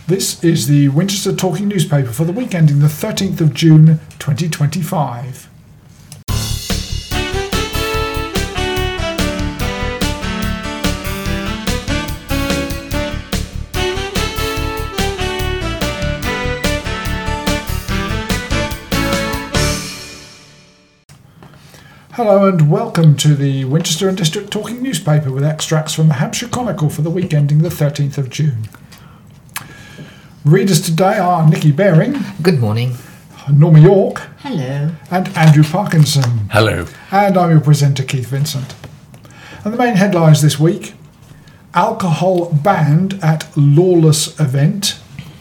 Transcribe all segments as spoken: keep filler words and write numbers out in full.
This is the Winchester Talking Newspaper for the week ending the thirteenth of June twenty twenty-five. Hello and welcome to the Winchester and District Talking Newspaper with extracts from the Hampshire Chronicle for the week ending the thirteenth of June. Readers today are Nikki Baring. Good morning. Norma York. Hello. And Andrew Parkinson. Hello. And I'm your presenter, Keith Vincent. And the main headlines this week: alcohol banned at lawless event,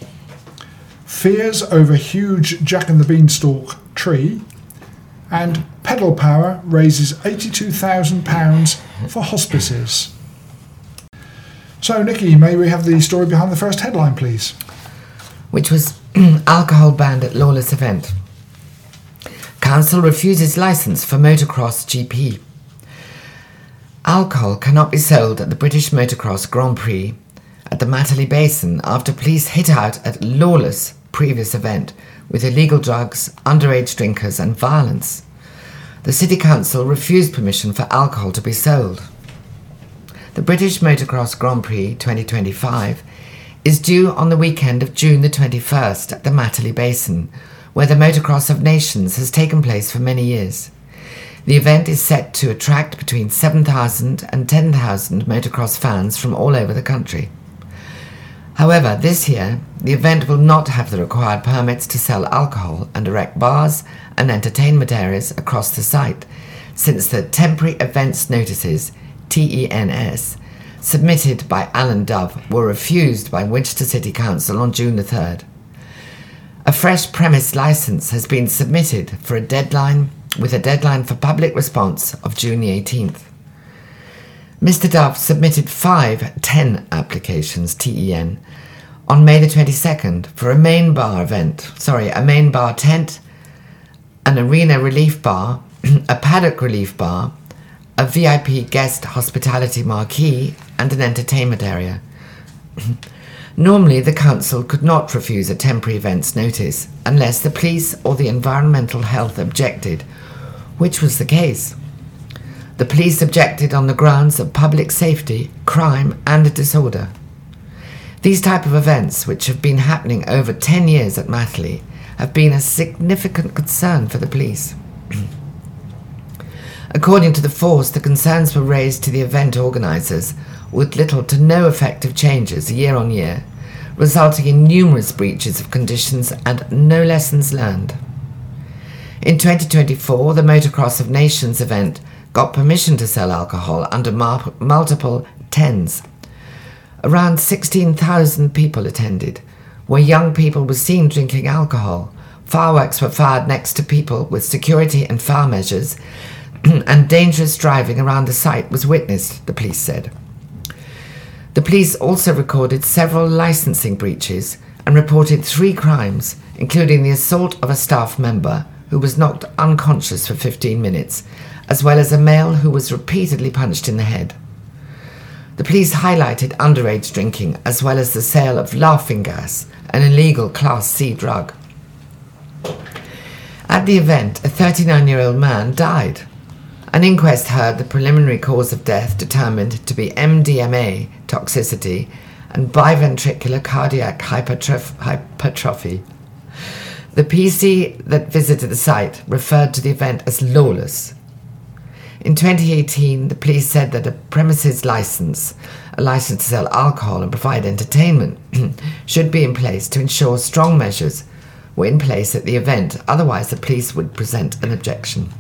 fears over huge Jack and the Beanstalk tree, and Pedal Power raises eighty-two thousand pounds for hospices. So, Nikki, may we have the story behind the first headline, please? Which was alcohol banned at lawless event. Council refuses licence for motocross G P. Alcohol cannot be sold at the British Motocross Grand Prix at the Matterley Basin after police hit out at lawless previous event with illegal drugs, underage drinkers and violence. The City Council refused permission for alcohol to be sold. The British Motocross Grand Prix twenty twenty-five is due on the weekend of June the twenty-first at the Matterley Basin, where the Motocross of Nations has taken place for many years. The event is set to attract between seven thousand and ten thousand motocross fans from all over the country. However, this year, the event will not have the required permits to sell alcohol and erect bars and entertainment areas across the site, since the Temporary Events Notices, T E N S, submitted by Alan Dove were refused by Winchester City Council on June the third. A fresh premise licence has been submitted for a deadline, with a deadline for public response of June the eighteenth. Mister Dove submitted five ten applications, T E N, on May the twenty-second for a main bar event, sorry, a main bar tent, an arena relief bar, a paddock relief bar, a V I P guest hospitality marquee, and an entertainment area. Normally, the council could not refuse a temporary events notice unless the police or the environmental health objected, which was the case. The police objected on the grounds of public safety, crime, and disorder. These type of events, which have been happening over ten years at Matterley, have been a significant concern for the police. According to the force, the concerns were raised to the event organisers with little to no effective changes year on year, resulting in numerous breaches of conditions and no lessons learned. In twenty twenty-four, the Motocross of Nations event got permission to sell alcohol under mar- multiple tens. Around sixteen thousand people attended, where young people were seen drinking alcohol. Fireworks were fired next to people with security and fire measures, and dangerous driving around the site was witnessed, the police said. The police also recorded several licensing breaches and reported three crimes, including the assault of a staff member who was knocked unconscious for fifteen minutes, as well as a male who was repeatedly punched in the head. The police highlighted underage drinking as well as the sale of laughing gas, an illegal Class C drug. At the event, a thirty-nine-year-old man died. An inquest heard the preliminary cause of death determined to be M D M A toxicity and biventricular cardiac hypertroph- hypertrophy. The P C that visited the site referred to the event as lawless. In twenty eighteen, the police said that a premises licence, a licence to sell alcohol and provide entertainment, should be in place to ensure strong measures were in place at the event, otherwise the police would present an objection.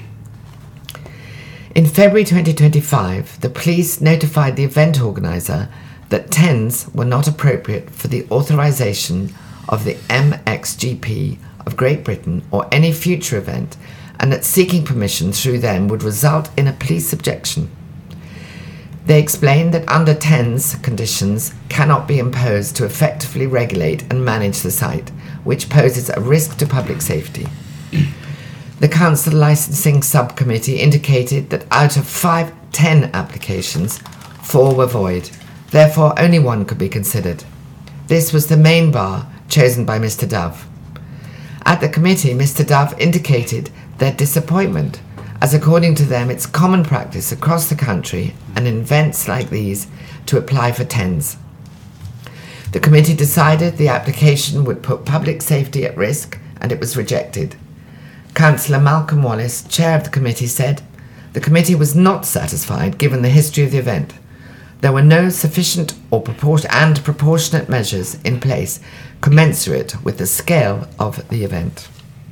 In February twenty twenty-five, the police notified the event organiser that tens were not appropriate for the authorisation of the M X G P of Great Britain or any future event, and that seeking permission through them would result in a police objection. They explained that under tens conditions cannot be imposed to effectively regulate and manage the site, which poses a risk to public safety. The Council Licensing Subcommittee indicated that out of five ten applications, four were void. Therefore, only one could be considered. this was the main bar chosen by Mister Dove. At the committee, Mister Dove indicated their disappointment, as according to them it's common practice across the country and in events like these to apply for tens. The committee decided the application would put public safety at risk, and it was rejected. Councillor Malcolm Wallace, chair of the committee, said the committee was not satisfied given the history of the event. There were no sufficient or propor- and proportionate measures in place commensurate with the scale of the event.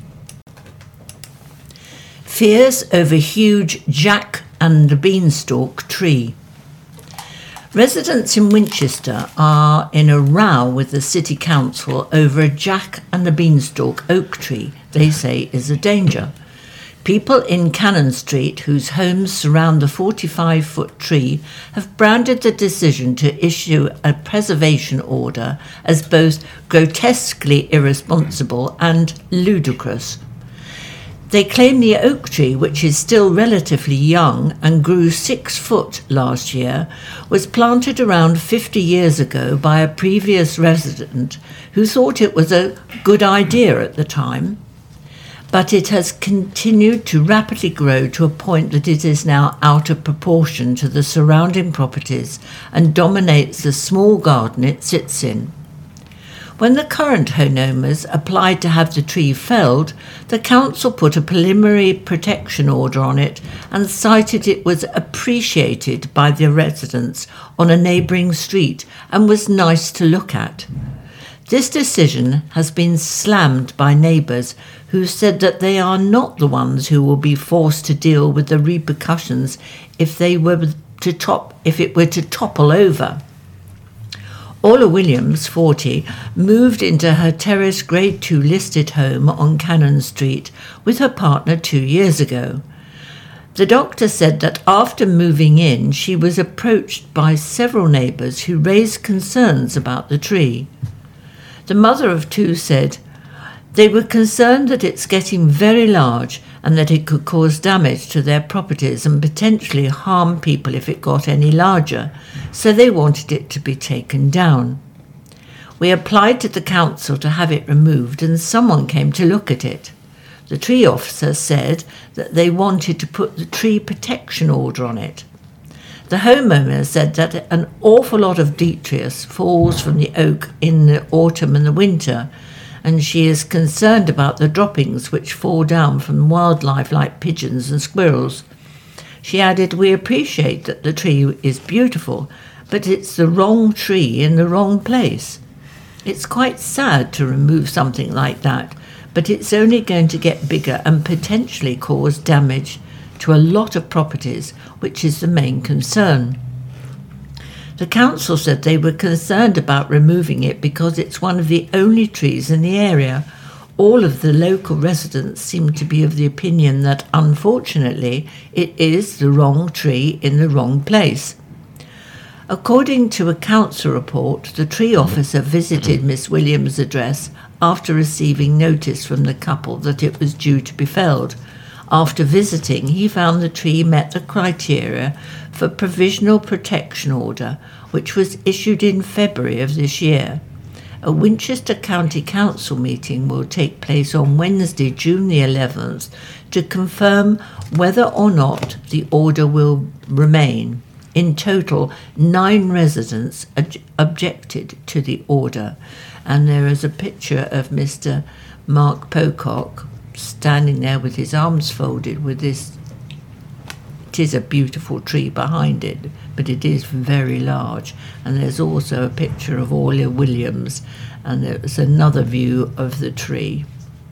Fears over huge Jack and the Beanstalk tree. Residents in Winchester are in a row with the City Council over a Jack and the Beanstalk oak tree they say is a danger. People in Cannon Street, whose homes surround the forty-five-foot tree, have branded the decision to issue a preservation order as both grotesquely irresponsible and ludicrous. They claim the oak tree, which is still relatively young and grew six foot last year, was planted around fifty years ago by a previous resident who thought it was a good idea at the time. But it has continued to rapidly grow to a point that it is now out of proportion to the surrounding properties and dominates the small garden it sits in. When the current homeowners applied to have the tree felled, the council put a preliminary protection order on it and cited it was appreciated by the residents on a neighbouring street and was nice to look at. This decision has been slammed by neighbours who said that they are not the ones who will be forced to deal with the repercussions if they were to top if it were to topple over. Orla Williams, forty, moved into her terrace grade two listed home on Cannon Street with her partner two years ago. The doctor said that after moving in, she was approached by several neighbours who raised concerns about the tree. The mother of two said, they were concerned that it's getting very large and that it could cause damage to their properties and potentially harm people if it got any larger, so they wanted it to be taken down. We applied to the council to have it removed and someone came to look at it. The tree officer said that they wanted to put the tree protection order on it. The homeowner said that an awful lot of detritus falls from the oak in the autumn and the winter, and she is concerned about the droppings which fall down from wildlife like pigeons and squirrels. She added, we appreciate that the tree is beautiful, but it's the wrong tree in the wrong place. It's quite sad to remove something like that, but it's only going to get bigger and potentially cause damage to a lot of properties, which is the main concern. The council said they were concerned about removing it because it's one of the only trees in the area. All of the local residents seem to be of the opinion that, unfortunately, it is the wrong tree in the wrong place. According to a council report, the tree officer visited Miss Williams' address after receiving notice from the couple that it was due to be felled. After visiting, he found the tree met the criteria for provisional protection order, which was issued in February of this year. A Winchester County Council meeting will take place on Wednesday, June the eleventh, to confirm whether or not the order will remain. In total, nine residents ob- objected to the order, and there is a picture of Mister Mark Pocock standing there with his arms folded with this. It is a beautiful tree behind it, but it is very large. And there's also a picture of Orla Williams, and there's another view of the tree.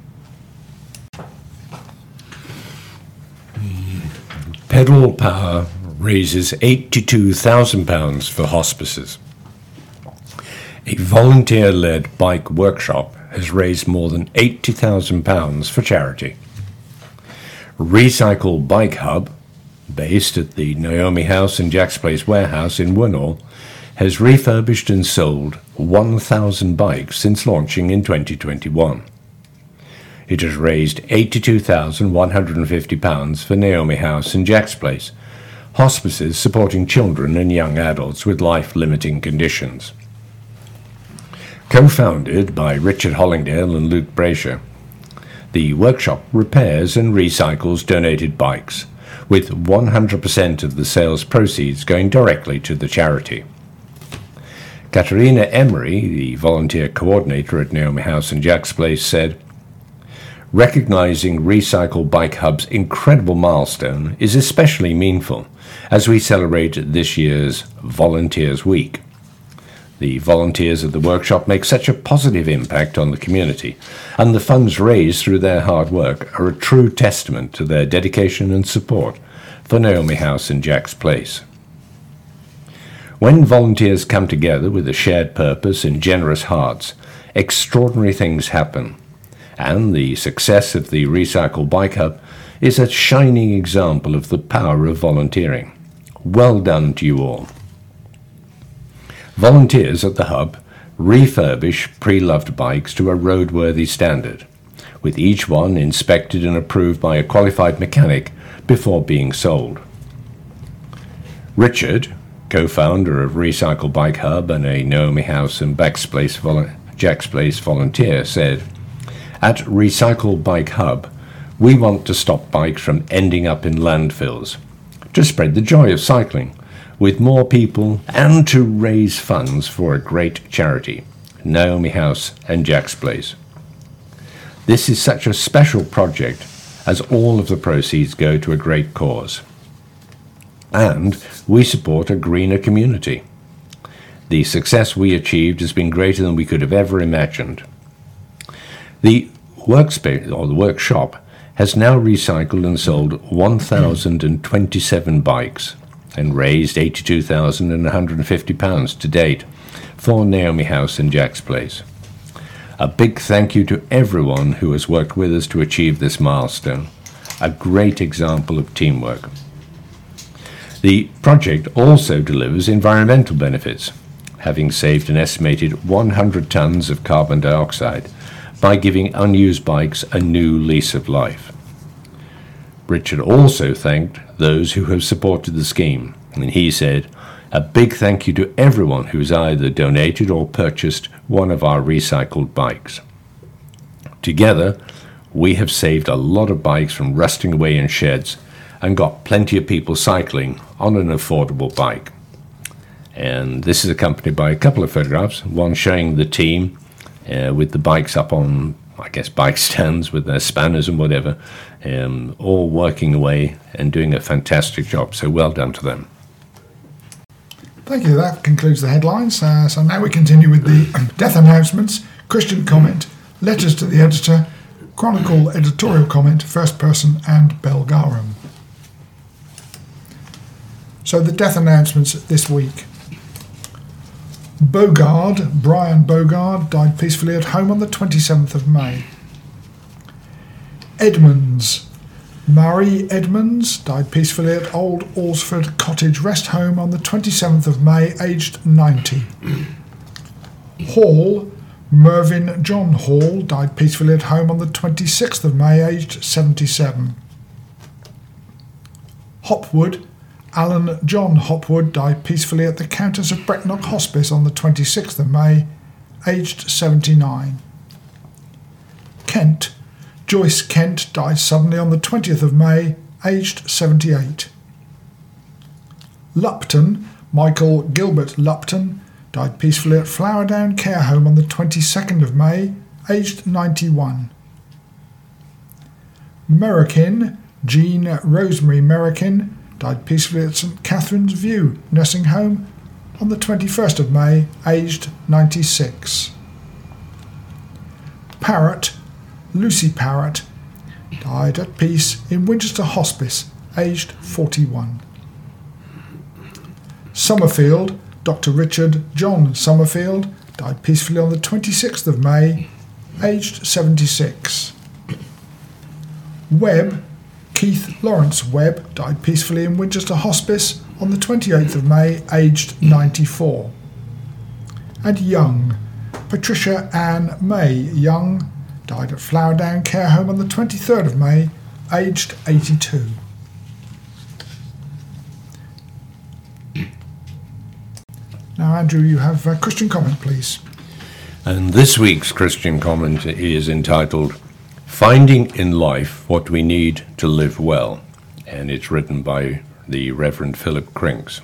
Pedal Power raises eighty-two thousand pounds for hospices. A volunteer-led bike workshop has raised more than eighty thousand pounds for charity. Recycle Bike Hub, based at the Naomi House and Jack's Place warehouse in Woodall, has refurbished and sold one thousand bikes since launching in twenty twenty-one. It has raised eighty-two thousand one hundred fifty pounds for Naomi House and Jack's Place, hospices supporting children and young adults with life-limiting conditions. Co-founded by Richard Hollingdale and Luke Brazier, the workshop repairs and recycles donated bikes, with one hundred percent of the sales proceeds going directly to the charity. Katerina Emery, the volunteer coordinator at Naomi House and Jack's Place, said, "Recognizing Recycle Bike Hub's incredible milestone is especially meaningful as we celebrate this year's Volunteers Week. The volunteers at the workshop make such a positive impact on the community, and the funds raised through their hard work are a true testament to their dedication and support for Naomi House and Jack's Place. When volunteers come together with a shared purpose and generous hearts, extraordinary things happen, and the success of the Recycle Bike Hub is a shining example of the power of volunteering. Well done to you all." Volunteers at the Hub refurbish pre-loved bikes to a roadworthy standard, with each one inspected and approved by a qualified mechanic before being sold. Richard, co-founder of Recycle Bike Hub and a Naomi House and Jack's Place, vol- Jack's Place volunteer, said, "At Recycle Bike Hub, we want to stop bikes from ending up in landfills, to spread the joy of cycling with more people and to raise funds for a great charity, Naomi House and Jack's Place. This is such a special project as all of the proceeds go to a great cause. And we support a greener community. The success we achieved has been greater than we could have ever imagined. The workspace or the workshop has now recycled and sold one thousand twenty-seven bikes and raised eighty-two thousand one hundred fifty pounds to date for Naomi House and Jack's Place. A big thank you to everyone who has worked with us to achieve this milestone. A great example of teamwork. The project also delivers environmental benefits, having saved an estimated one hundred tons of carbon dioxide by giving unused bikes a new lease of life. Richard also thanked those who have supported the scheme, and he said, "A big thank you to everyone who's either donated or purchased one of our recycled bikes. Together, we have saved a lot of bikes from rusting away in sheds and got plenty of people cycling on an affordable bike." And this is accompanied by a couple of photographs, one showing the team uh, with the bikes up on, I guess, bike stands with their spanners and whatever, um, all working away and doing a fantastic job. So well done to them. Thank you. That concludes the headlines. Uh, so now we continue with the um, death announcements, Christian comment, letters to the editor, Chronicle editorial comment, first person, and Belgarum. So the death announcements this week. Bogard, Brian Bogard, died peacefully at home on the twenty-seventh of May. Edmonds, Marie Edmonds, died peacefully at Old Alresford Cottage Rest Home on the twenty-seventh of May, aged ninety. Hall, Mervyn John Hall, died peacefully at home on the twenty-sixth of May, aged seventy-seven. Hopwood, Alan John Hopwood, died peacefully at the Countess of Brecknock Hospice on the twenty-sixth of May, aged seventy-nine. Kent, Joyce Kent, died suddenly on the twentieth of May, aged seventy-eight. Lupton, Michael Gilbert Lupton, died peacefully at Flowerdown Care Home on the twenty-second of May, aged ninety-one. Merrikin, Jean Rosemary Merrikin, died peacefully at St Catherine's View Nursing Home on the twenty-first of May, aged ninety-six. Parrott, Lucy Parrott, died at peace in Winchester Hospice, aged forty-one. Summerfield, Doctor Richard John Summerfield, died peacefully on the twenty-sixth of May, aged seventy-six. Webb, Keith Lawrence Webb, died peacefully in Winchester Hospice on the twenty-eighth of May, aged ninety-four. And Young, Patricia Ann May Young, died at Flowerdown Care Home on the twenty-third of May, aged eighty-two. Now, Andrew, you have a Christian comment, please. And this week's Christian comment is entitled, Finding in Life What We Need to Live Well, and it's written by the Reverend Philip Crinks.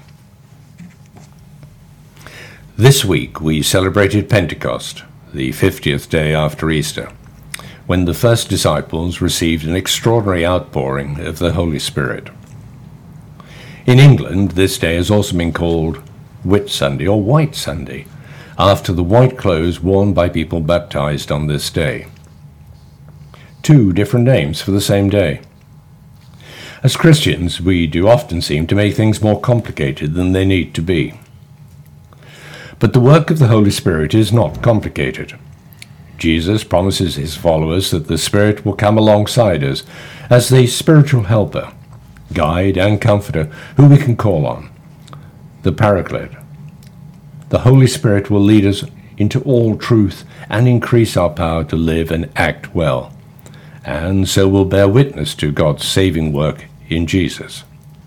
This week we celebrated Pentecost, the fiftieth day after Easter, when the first disciples received an extraordinary outpouring of the Holy Spirit. In England, this day has also been called Whit Sunday or White Sunday, after the white clothes worn by people baptized on this day. Two different names for the same day. As Christians, we do often seem to make things more complicated than they need to be. But the work of the Holy Spirit is not complicated. Jesus promises his followers that the Spirit will come alongside us as the spiritual helper, guide and comforter who we can call on, the Paraclete. The Holy Spirit will lead us into all truth and increase our power to live and act well, and so will bear witness to God's saving work in Jesus.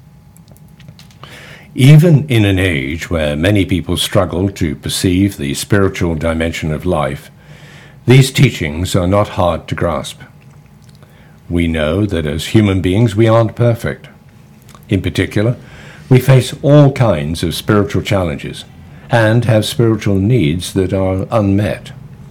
Even in an age where many people struggle to perceive the spiritual dimension of life, these teachings are not hard to grasp. We know that as human beings we aren't perfect. In particular, we face all kinds of spiritual challenges and have spiritual needs that are unmet.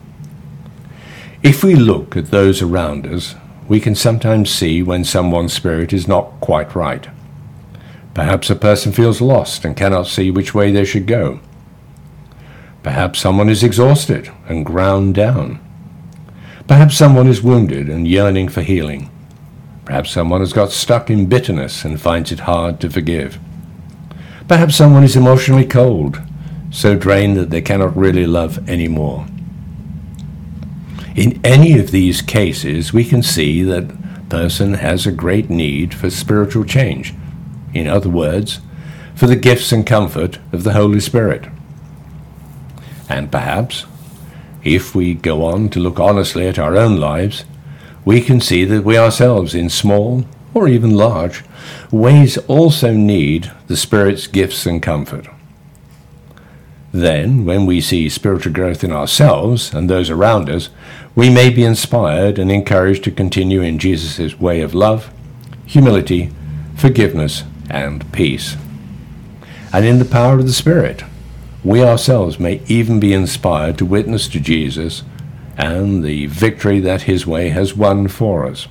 If we look at those around us, we can sometimes see when someone's spirit is not quite right. Perhaps a person feels lost and cannot see which way they should go. Perhaps someone is exhausted and ground down. Perhaps someone is wounded and yearning for healing. Perhaps someone has got stuck in bitterness and finds it hard to forgive. Perhaps someone is emotionally cold, so drained that they cannot really love anymore. In any of these cases, we can see that a person has a great need for spiritual change. In other words, for the gifts and comfort of the Holy Spirit. And perhaps, if we go on to look honestly at our own lives, we can see that we ourselves, in small or even large ways, also need the Spirit's gifts and comfort. Then, when we see spiritual growth in ourselves and those around us, we may be inspired and encouraged to continue in Jesus' way of love, humility, forgiveness, and peace. And in the power of the Spirit, we ourselves may even be inspired to witness to Jesus and the victory that his way has won for us.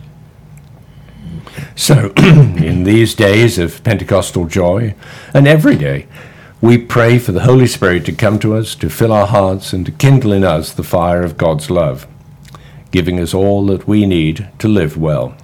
So, in these days of Pentecostal joy, and every day, we pray for the Holy Spirit to come to us, to fill our hearts, and to kindle in us the fire of God's love, giving us all that we need to live well.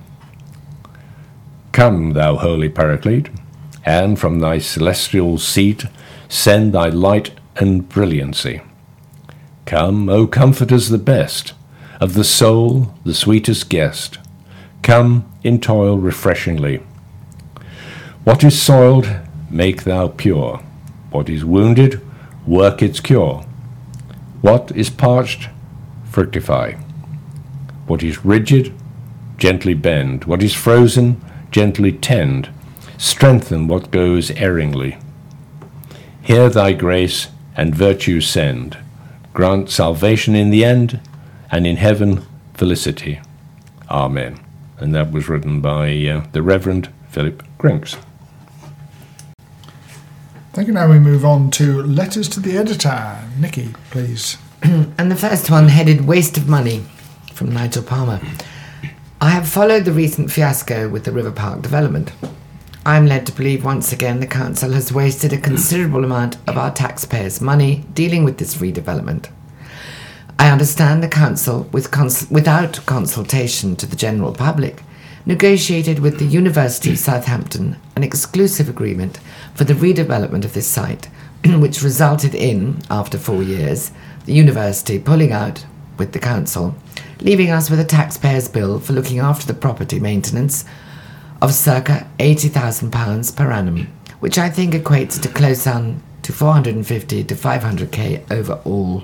Come, thou Holy Paraclete, and from thy celestial seat send thy light and brilliancy. Come, O comforters the best, of the soul the sweetest guest. Come, in toil refreshingly. What is soiled, make thou pure. What is wounded, work its cure. What is parched, fructify. What is rigid, gently bend. What is frozen, gently tend. Strengthen what goes erringly. Here thy grace and virtue send. Grant salvation in the end, and in heaven felicity. Amen. And that was written by uh, the Reverend Philip Crinks. Thank you. Now we move on to letters to the editor. Nikki, please. And the first one headed Waste of Money from Nigel Palmer. I have followed the recent fiasco with the River Park development. I am led to believe once again the council has wasted a considerable amount of our taxpayers' money dealing with this redevelopment. I understand the council, with cons- without consultation to the general public, negotiated with the University of Southampton an exclusive agreement for the redevelopment of this site, which resulted in, after four years, the university pulling out with the council, leaving us with a taxpayer's bill for looking after the property maintenance of circa eighty thousand pounds per annum, which I think equates to close on to four hundred fifty to five hundred k overall.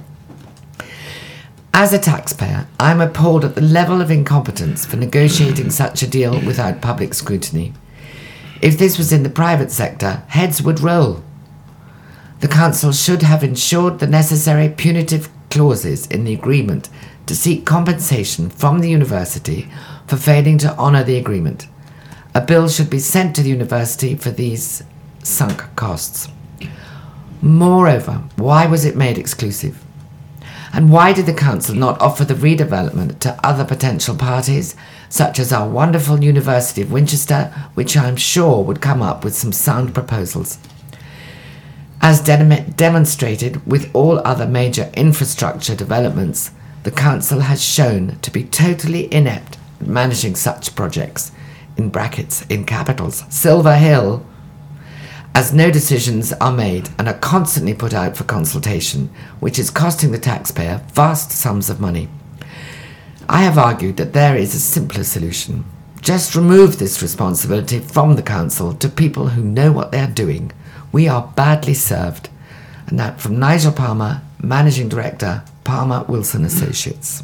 As a taxpayer, I am appalled at the level of incompetence for negotiating such a deal without public scrutiny. If this was in the private sector, heads would roll. The council should have ensured the necessary punitive clauses in the agreement to seek compensation from the university for failing to honour the agreement. A bill should be sent to the university for these sunk costs. Moreover, why was it made exclusive? And why did the council not offer the redevelopment to other potential parties, such as our wonderful University of Winchester, which I am sure would come up with some sound proposals? As de- demonstrated with all other major infrastructure developments, the council has shown to be totally inept at managing such projects, in brackets, in capitals, Silver Hill, as no decisions are made and are constantly put out for consultation, which is costing the taxpayer vast sums of money. I have argued that there is a simpler solution. Just remove this responsibility from the council to people who know what they are doing. We are badly served. And that from Nigel Palmer, Managing Director, Palmer Wilson Associates.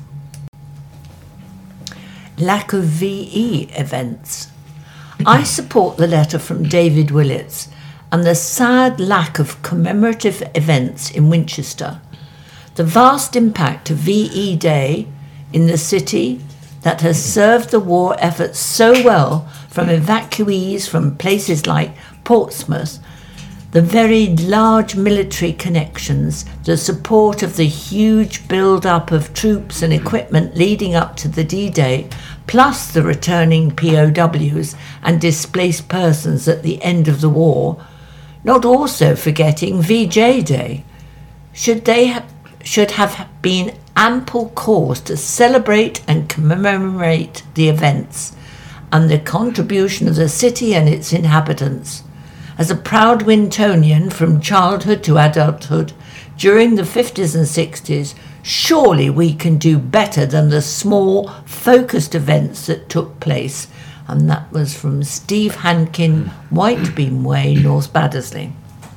Lack of V E events. I support the letter from David Willits and the sad lack of commemorative events in Winchester. The vast impact of V E Day in the city that has served the war effort so well, from evacuees from places like Portsmouth, the very large military connections, the support of the huge build-up of troops and equipment leading up to the D-Day, plus the returning P O Ws and displaced persons at the end of the war, not also forgetting V J Day. Should they ha- should have been ample cause to celebrate and commemorate the events and the contribution of the city and its inhabitants. As a proud Wintonian from childhood to adulthood during the fifties and sixties, surely we can do better than the small, focused events that took place. And that was from Steve Hankin, White Beam Way, North Baddesley.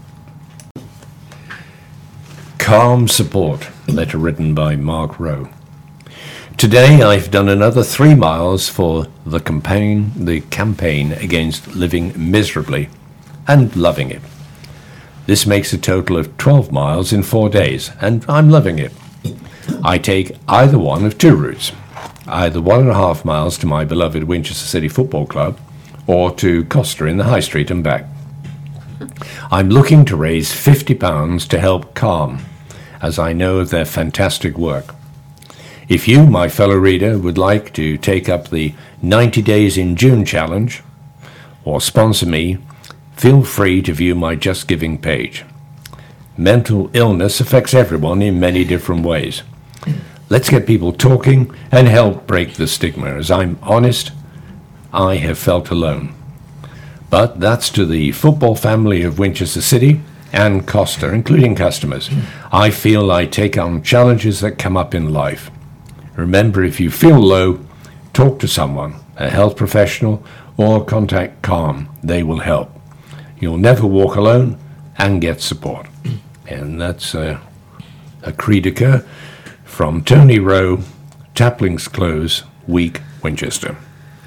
Calm support, letter written by Mark Rowe. Today I've done another three miles for the campaign, the campaign against living miserably and loving it. This makes a total of twelve miles in four days, and I'm loving it. I take either one of two routes, either one and a half miles to my beloved Winchester City Football Club, or to Costa in the High Street and back. I'm looking to raise fifty pounds to help Calm, as I know of their fantastic work. If you, my fellow reader, would like to take up the ninety days in June challenge, or sponsor me, feel free to view my Just Giving page. Mental illness affects everyone in many different ways. Let's get people talking and help break the stigma. As I'm honest, I have felt alone. But that's to the football family of Winchester City and Costa, including customers. I feel I take on challenges that come up in life. Remember, if you feel low, talk to someone, a health professional, or contact Calm. They will help. You'll never walk alone, and get support. And that's uh, a cri de coeur from Tony Rowe, Tapling's Close, Week, Winchester.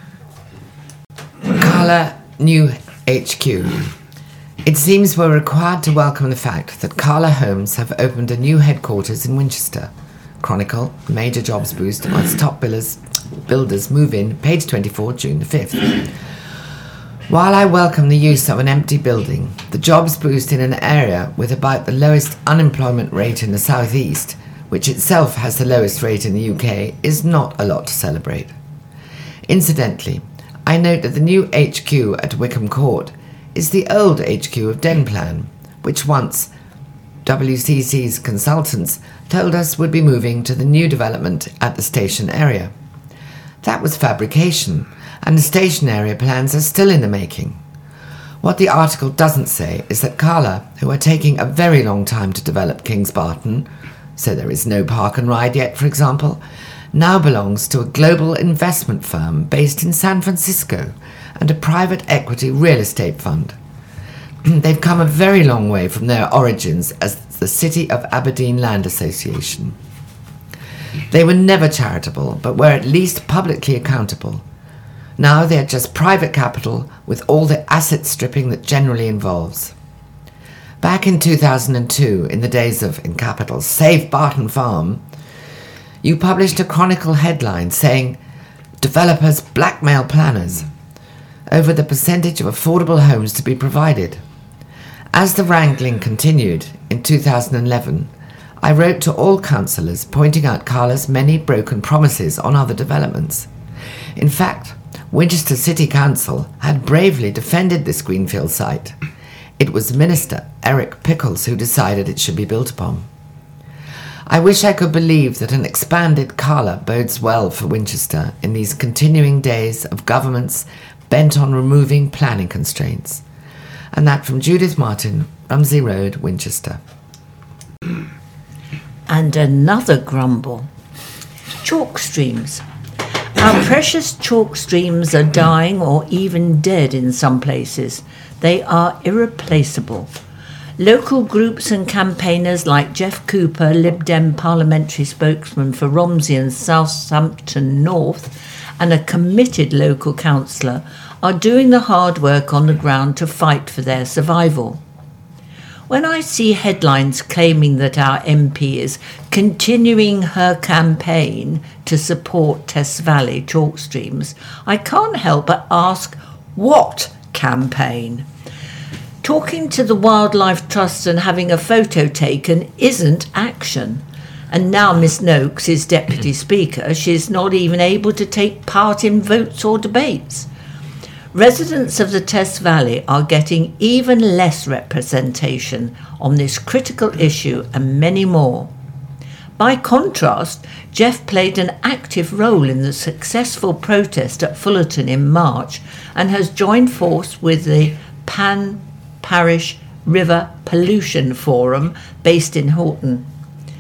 Carla New H Q. It seems we're required to welcome the fact that Carla Homes have opened a new headquarters in Winchester. Chronicle, major jobs boost as top billers, builders move in, page twenty-four, June the fifth. While I welcome the use of an empty building, the jobs boost in an area with about the lowest unemployment rate in the southeast, which itself has the lowest rate in the U K, is not a lot to celebrate. Incidentally, I note that the new H Q at Wickham Court is the old H Q of Denplan, which once W C C's consultants told us would be moving to the new development at the station area. That was fabrication, and the station area plans are still in the making. What the article doesn't say is that Carla, who are taking a very long time to develop Kings Barton, so there is no park and ride yet, for example, now belongs to a global investment firm based in San Francisco and a private equity real estate fund. They've come a very long way from their origins as the City of Aberdeen Land Association. They were never charitable, but were at least publicly accountable. Now they're just private capital with all the asset stripping that generally involves. Back in two thousand two, in the days of, in capitals, Save Barton Farm, you published a Chronicle headline saying, "Developers blackmail planners," over the percentage of affordable homes to be provided. As the wrangling continued in two thousand eleven, I wrote to all councillors pointing out Carla's many broken promises on other developments. In fact, Winchester City Council had bravely defended this greenfield site. It was Minister Eric Pickles who decided it should be built upon. I wish I could believe that an expanded Carla bodes well for Winchester in these continuing days of governments bent on removing planning constraints. And that from Judith Martin, Rumsey Road, Winchester. And another grumble. Chalk streams. Our precious chalk streams are dying or even dead in some places. They are irreplaceable. Local groups and campaigners like Jeff Cooper, Lib Dem parliamentary spokesman for Romsey and Southampton North, and a committed local councillor are doing the hard work on the ground to fight for their survival. When I see headlines claiming that our M P is continuing her campaign to support Tess Valley chalk streams, I can't help but ask, what campaign? Talking to the Wildlife Trust and having a photo taken isn't action. And now Miss Noakes is Deputy Speaker, she's not even able to take part in votes or debates. Residents of the Tess Valley are getting even less representation on this critical issue and many more. By contrast, Jeff played an active role in the successful protest at Fullerton in March and has joined force with the Pan Parish River Pollution Forum based in Horton.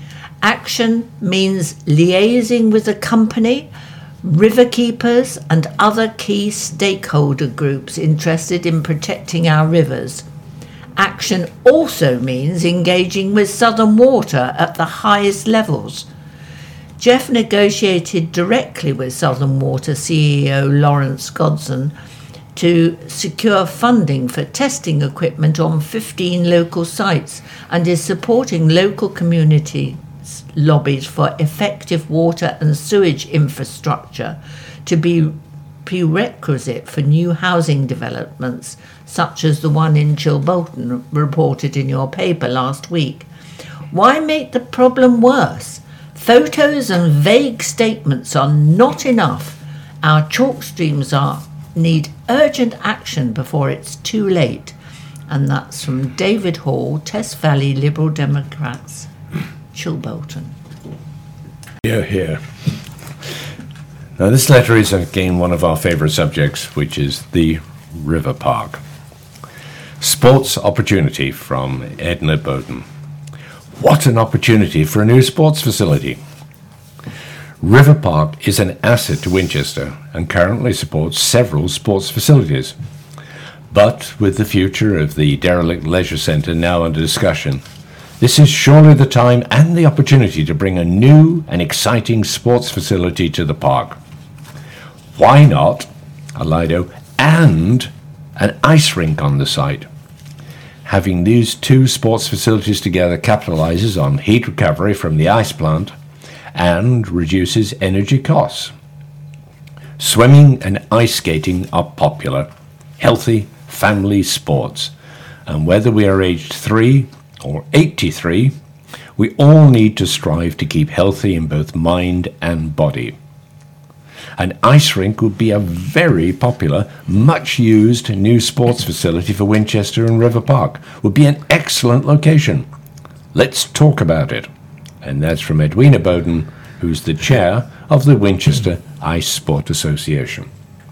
Action means liaising with the company, river keepers and other key stakeholder groups interested in protecting our rivers. Action also means engaging with Southern Water at the highest levels. Jeff negotiated directly with Southern Water C E O Lawrence Godson to secure funding for testing equipment on fifteen local sites and is supporting local community lobbies for effective water and sewage infrastructure to be prerequisite for new housing developments, such as the one in Chilbolton reported in your paper last week. Why make the problem worse? Photos and vague statements are not enough. Our chalk streams are need urgent action before it's too late. And that's from David Hall, Tess Valley Liberal Democrats, Chilbolton. Here, here. Now, this letter is again one of our favourite subjects, which is the River Park. Sports opportunity from Edna Bowden. What an opportunity for a new sports facility. River Park is an asset to Winchester and currently supports several sports facilities. But with the future of the derelict leisure centre now under discussion, this is surely the time and the opportunity to bring a new and exciting sports facility to the park. Why not a Lido and an ice rink on the site? Having these two sports facilities together capitalises on heat recovery from the ice plant and reduces energy costs. Swimming and ice skating are popular, healthy family sports, and whether we are aged three or eighty-three, we all need to strive to keep healthy in both mind and body. An ice rink would be a very popular, much used new sports facility for Winchester and River Park. Would be an excellent location. Let's talk about it. And that's from Edwina Bowden, who's the chair of the Winchester Ice Sport Association.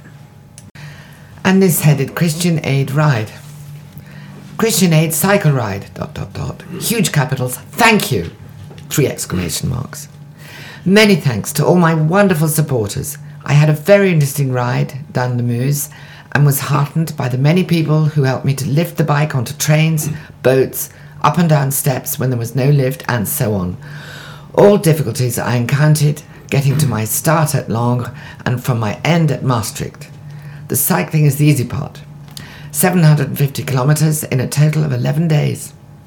And this headed Christian Aid Ride. Christian Aid Cycle Ride, dot, dot, dot. Huge capitals, thank you! Three exclamation marks. Many thanks to all my wonderful supporters. I had a very interesting ride down the Meuse and was heartened by the many people who helped me to lift the bike onto trains, boats, up and down steps when there was no lift, and so on. All difficulties I encountered getting to my start at Langres and from my end at Maastricht. The cycling is the easy part. seven hundred fifty kilometres in a total of eleven days.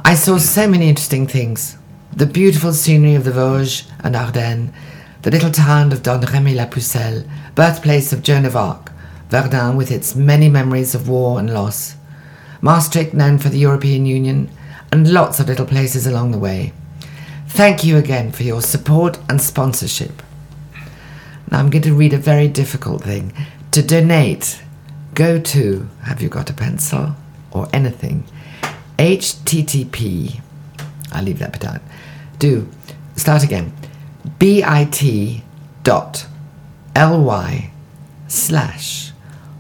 I saw so many interesting things. The beautiful scenery of the Vosges and Ardennes, the little town of Don Remy-la-Pucelle, birthplace of Joan of Arc, Verdun with its many memories of war and loss, Maastricht known for the European Union, and lots of little places along the way. Thank you again for your support and sponsorship. Now I'm going to read a very difficult thing. To donate, go to, have you got a pencil or anything, H T T P, I'll leave that bit out, do, start again, bit dot ly slash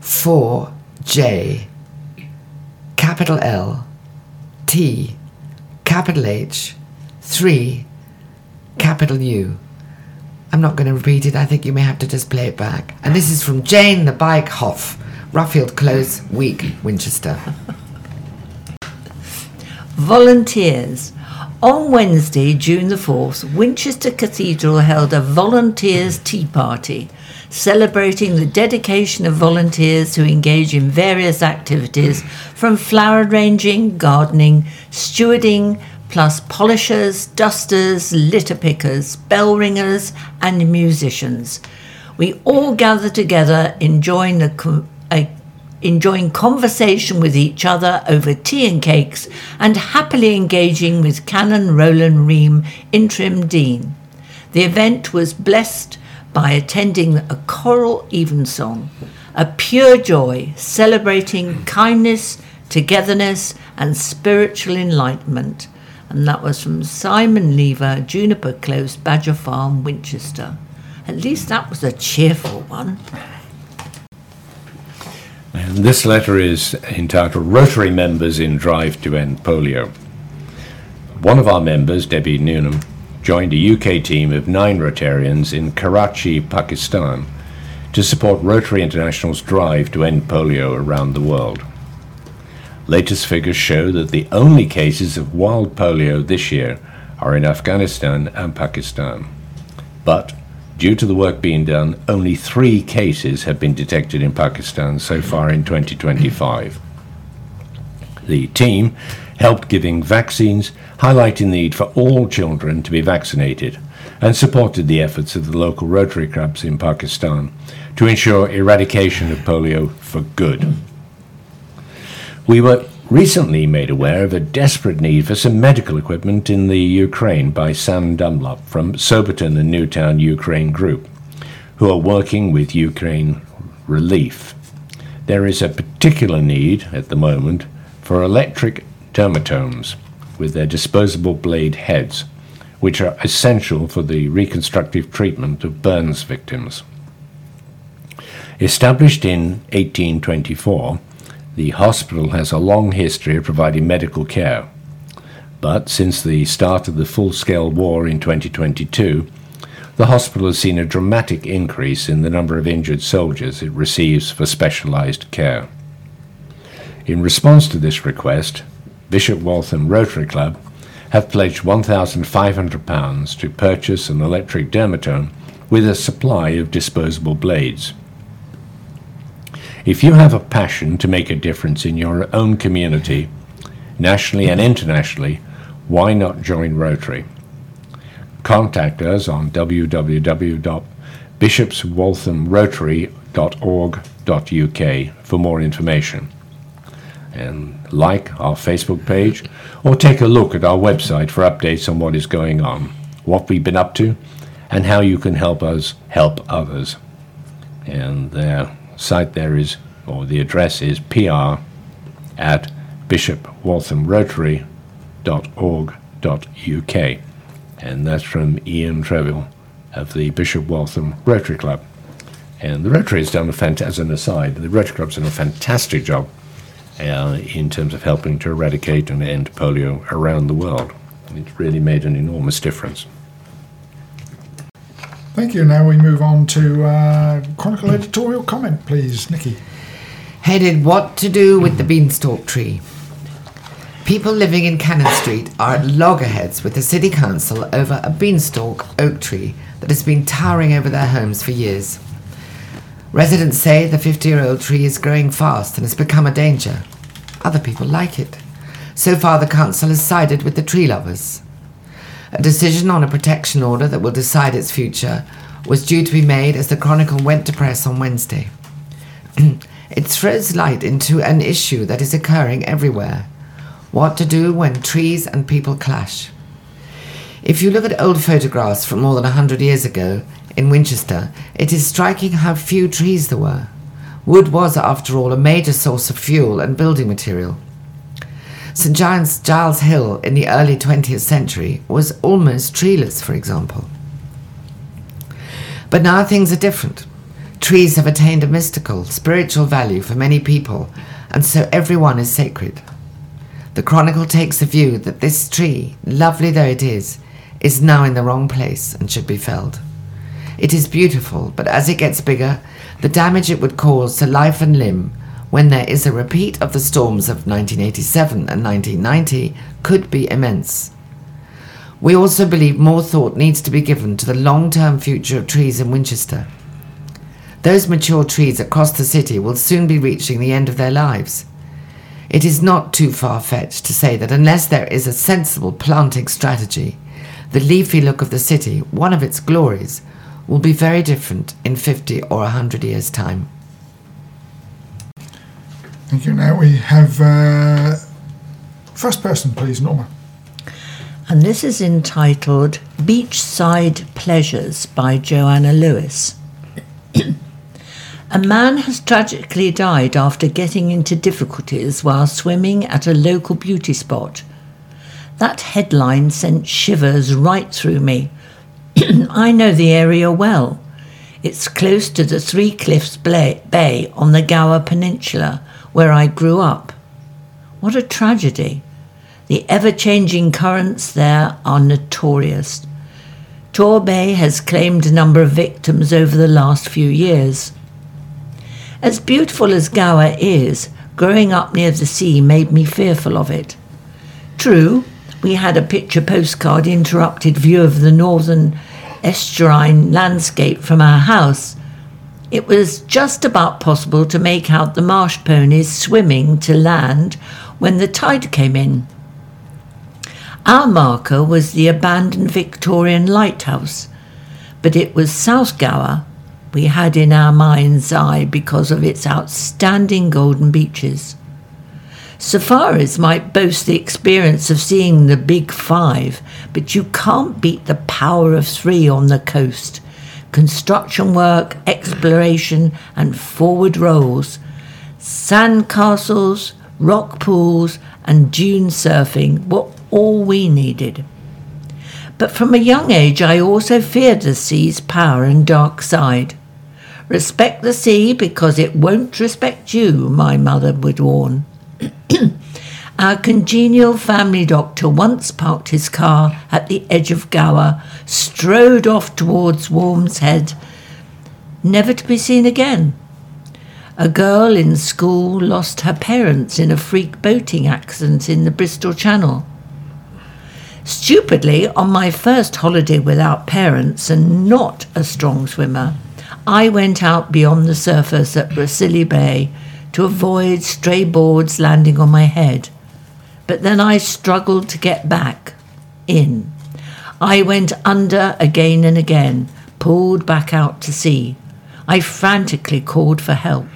4j capital L T capital H three capital U. I'm not going to repeat it. I think you may have to just play it back. And this is from Jane the Bike Hoff, Ruffield Close, Week, Winchester. Volunteers. On Wednesday, June the fourth, Winchester Cathedral held a volunteers tea party, celebrating the dedication of volunteers who engage in various activities from flower arranging, gardening, stewarding, plus polishers, dusters, litter pickers, bell ringers and musicians. We all gather together enjoying the co- a, enjoying conversation with each other over tea and cakes and happily engaging with Canon Roland Ream, interim dean. The event was blessed by attending a choral evensong, a pure joy celebrating kindness, togetherness and spiritual enlightenment. And that was from Simon Lever, Juniper Close, Badger Farm, Winchester. At least that was a cheerful one. And this letter is entitled Rotary Members in Drive to End Polio. One of our members, Debbie Newnham, joined a U K team of nine Rotarians in Karachi, Pakistan, to support Rotary International's drive to end polio around the world. Latest figures show that the only cases of wild polio this year are in Afghanistan and Pakistan. But, due to the work being done, only three cases have been detected in Pakistan so far in twenty twenty-five. The team helped giving vaccines, highlighting the need for all children to be vaccinated, and supported the efforts of the local Rotary clubs in Pakistan to ensure eradication of polio for good. We were recently made aware of a desperate need for some medical equipment in the Ukraine by Sam Dunlop from Soberton and Newtown Ukraine Group, who are working with Ukraine Relief. There is a particular need at the moment for electric dermatomes with their disposable blade heads, which are essential for the reconstructive treatment of burns victims. Established in eighteen twenty-four, the hospital has a long history of providing medical care, but since the start of the full-scale war in twenty twenty-two, the hospital has seen a dramatic increase in the number of injured soldiers it receives for specialised care. In response to this request, Bishop Waltham Rotary Club have pledged one thousand five hundred pounds to purchase an electric dermatome with a supply of disposable blades. If you have a passion to make a difference in your own community, nationally and internationally, why not join Rotary? Contact us on w w w dot bishops waltham rotary dot org dot u k for more information. And like our Facebook page, or take a look at our website for updates on what is going on, what we've been up to, and how you can help us help others. And their site there is, or the address is pr at bishop waltham rotary dot org dot u k. And that's from Ian Treville of the Bishop Waltham Rotary Club. And the Rotary has done a fantastic, as an aside, the Rotary Club's done a fantastic job uh, in terms of helping to eradicate and end polio around the world. It's really made an enormous difference. Thank you. Now we move on to uh, Chronicle editorial comment, please, Nikki. Headed What to Do with the Beanstalk Tree. People living in Cannon Street are at loggerheads with the City Council over a beanstalk oak tree that has been towering over their homes for years. Residents say the fifty-year-old tree is growing fast and has become a danger. Other people like it. So far, the council has sided with the tree lovers. A decision on a protection order that will decide its future was due to be made as the Chronicle went to press on Wednesday. It throws light into an issue that is occurring everywhere: what to do when trees and people clash. If you look at old photographs from more than a hundred years ago in Winchester, it is striking how few trees there were. Wood was, after all, a major source of fuel and building material. St Giles, Giles Hill in the early twentieth century was almost treeless, for example. But now things are different. Trees have attained a mystical, spiritual value for many people, and so everyone is sacred. The Chronicle takes the view that this tree, lovely though it is, is now in the wrong place and should be felled. It is beautiful, but as it gets bigger, the damage it would cause to life and limb when there is a repeat of the storms of nineteen eighty-seven and nineteen ninety could be immense. We also believe more thought needs to be given to the long-term future of trees in Winchester. Those mature trees across the city will soon be reaching the end of their lives. It is not too far-fetched to say that unless there is a sensible planting strategy, the leafy look of the city, one of its glories, will be very different in fifty or one hundred years' time. Thank you. Now we have uh, first person, please, Norma. And this is entitled Beachside Pleasures by Joanna Lewis. A man has tragically died after getting into difficulties while swimming at a local beauty spot. That headline sent shivers right through me. I know the area well. It's close to the Three Cliffs Bay on the Gower Peninsula, where I grew up. What a tragedy. The ever-changing currents there are notorious. Tor Bay has claimed a number of victims over the last few years. As beautiful as Gower is, growing up near the sea made me fearful of it. True, we had a picture postcard interrupted view of the northern estuarine landscape from our house. It was just about possible to make out the marsh ponies swimming to land when the tide came in. Our marker was the abandoned Victorian lighthouse, but it was South Gower we had in our mind's eye because of its outstanding golden beaches. Safaris might boast the experience of seeing the Big Five, but you can't beat the power of three on the coast. Construction work, exploration, and forward rolls, sand castles, rock pools, and dune surfing were all we needed. But from a young age, I also feared the sea's power and dark side. Respect the sea because it won't respect you, my mother would warn. Our congenial family doctor once parked his car at the edge of Gower, strode off towards Worm's Head, never to be seen again. A girl in school lost her parents in a freak boating accident in the Bristol Channel. Stupidly, on my first holiday without parents and not a strong swimmer, I went out beyond the surface at Bracilli Bay to avoid stray boards landing on my head. But then I struggled to get back in. I went under again and again, pulled back out to sea. I frantically called for help.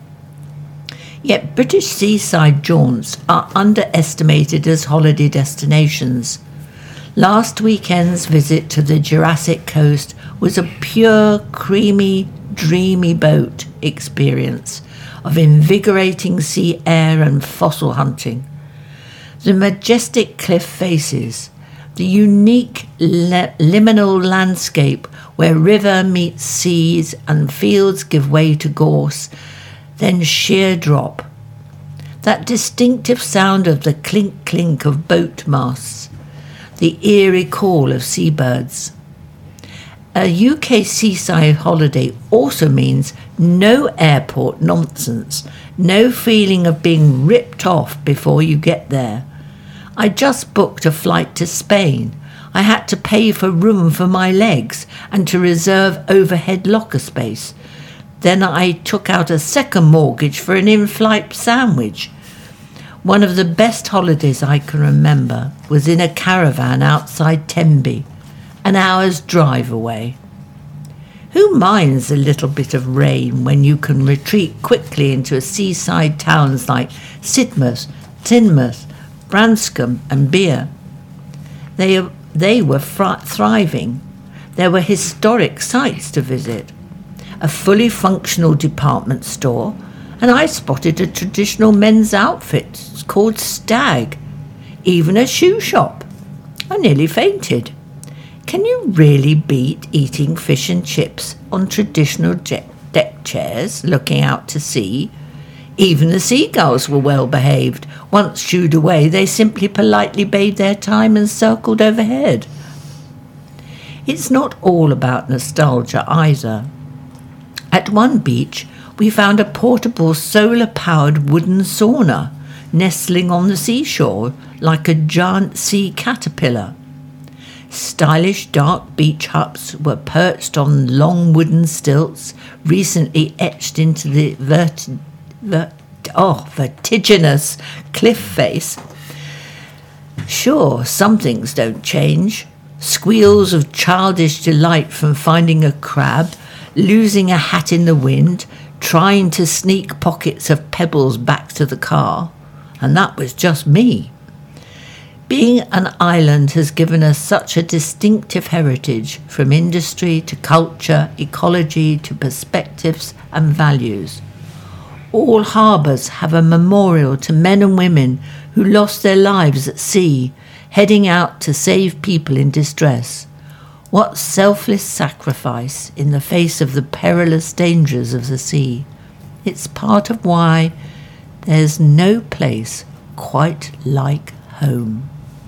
Yet British seaside jaunts are underestimated as holiday destinations. Last weekend's visit to the Jurassic Coast was a pure, creamy, dreamy boat experience of invigorating sea air and fossil hunting. The majestic cliff faces, the unique le- liminal landscape where river meets seas and fields give way to gorse, then sheer drop. That distinctive sound of the clink-clink of boat masts, the eerie call of seabirds. A U K seaside holiday also means no airport nonsense, no feeling of being ripped off before you get there. I just booked a flight to Spain. I had to pay for room for my legs and to reserve overhead locker space. Then I took out a second mortgage for an in-flight sandwich. One of the best holidays I can remember was in a caravan outside Tenby, an hour's drive away. Who minds a little bit of rain when you can retreat quickly into seaside towns like Sidmouth, Teignmouth, Branscombe and Beer? They, they were fr- thriving. There were historic sites to visit, a fully functional department store, and I spotted a traditional men's outfit called Stag, even a shoe shop. I nearly fainted. Can you really beat eating fish and chips on traditional je- deck chairs looking out to sea? Even the seagulls were well behaved. Once shooed away, they simply politely bade their time and circled overhead. It's not all about nostalgia either. At one beach, we found a portable solar-powered wooden sauna nestling on the seashore like a giant sea caterpillar. Stylish dark beach huts were perched on long wooden stilts recently etched into the vert- vert- oh, vertiginous cliff face. Sure, some things don't change. Squeals of childish delight from finding a crab, losing a hat in the wind, trying to sneak pockets of pebbles back to the car. And that was just me. Being an island has given us such a distinctive heritage, from industry to culture, ecology to perspectives and values. All harbours have a memorial to men and women who lost their lives at sea, heading out to save people in distress. What selfless sacrifice in the face of the perilous dangers of the sea. It's part of why there's no place quite like home.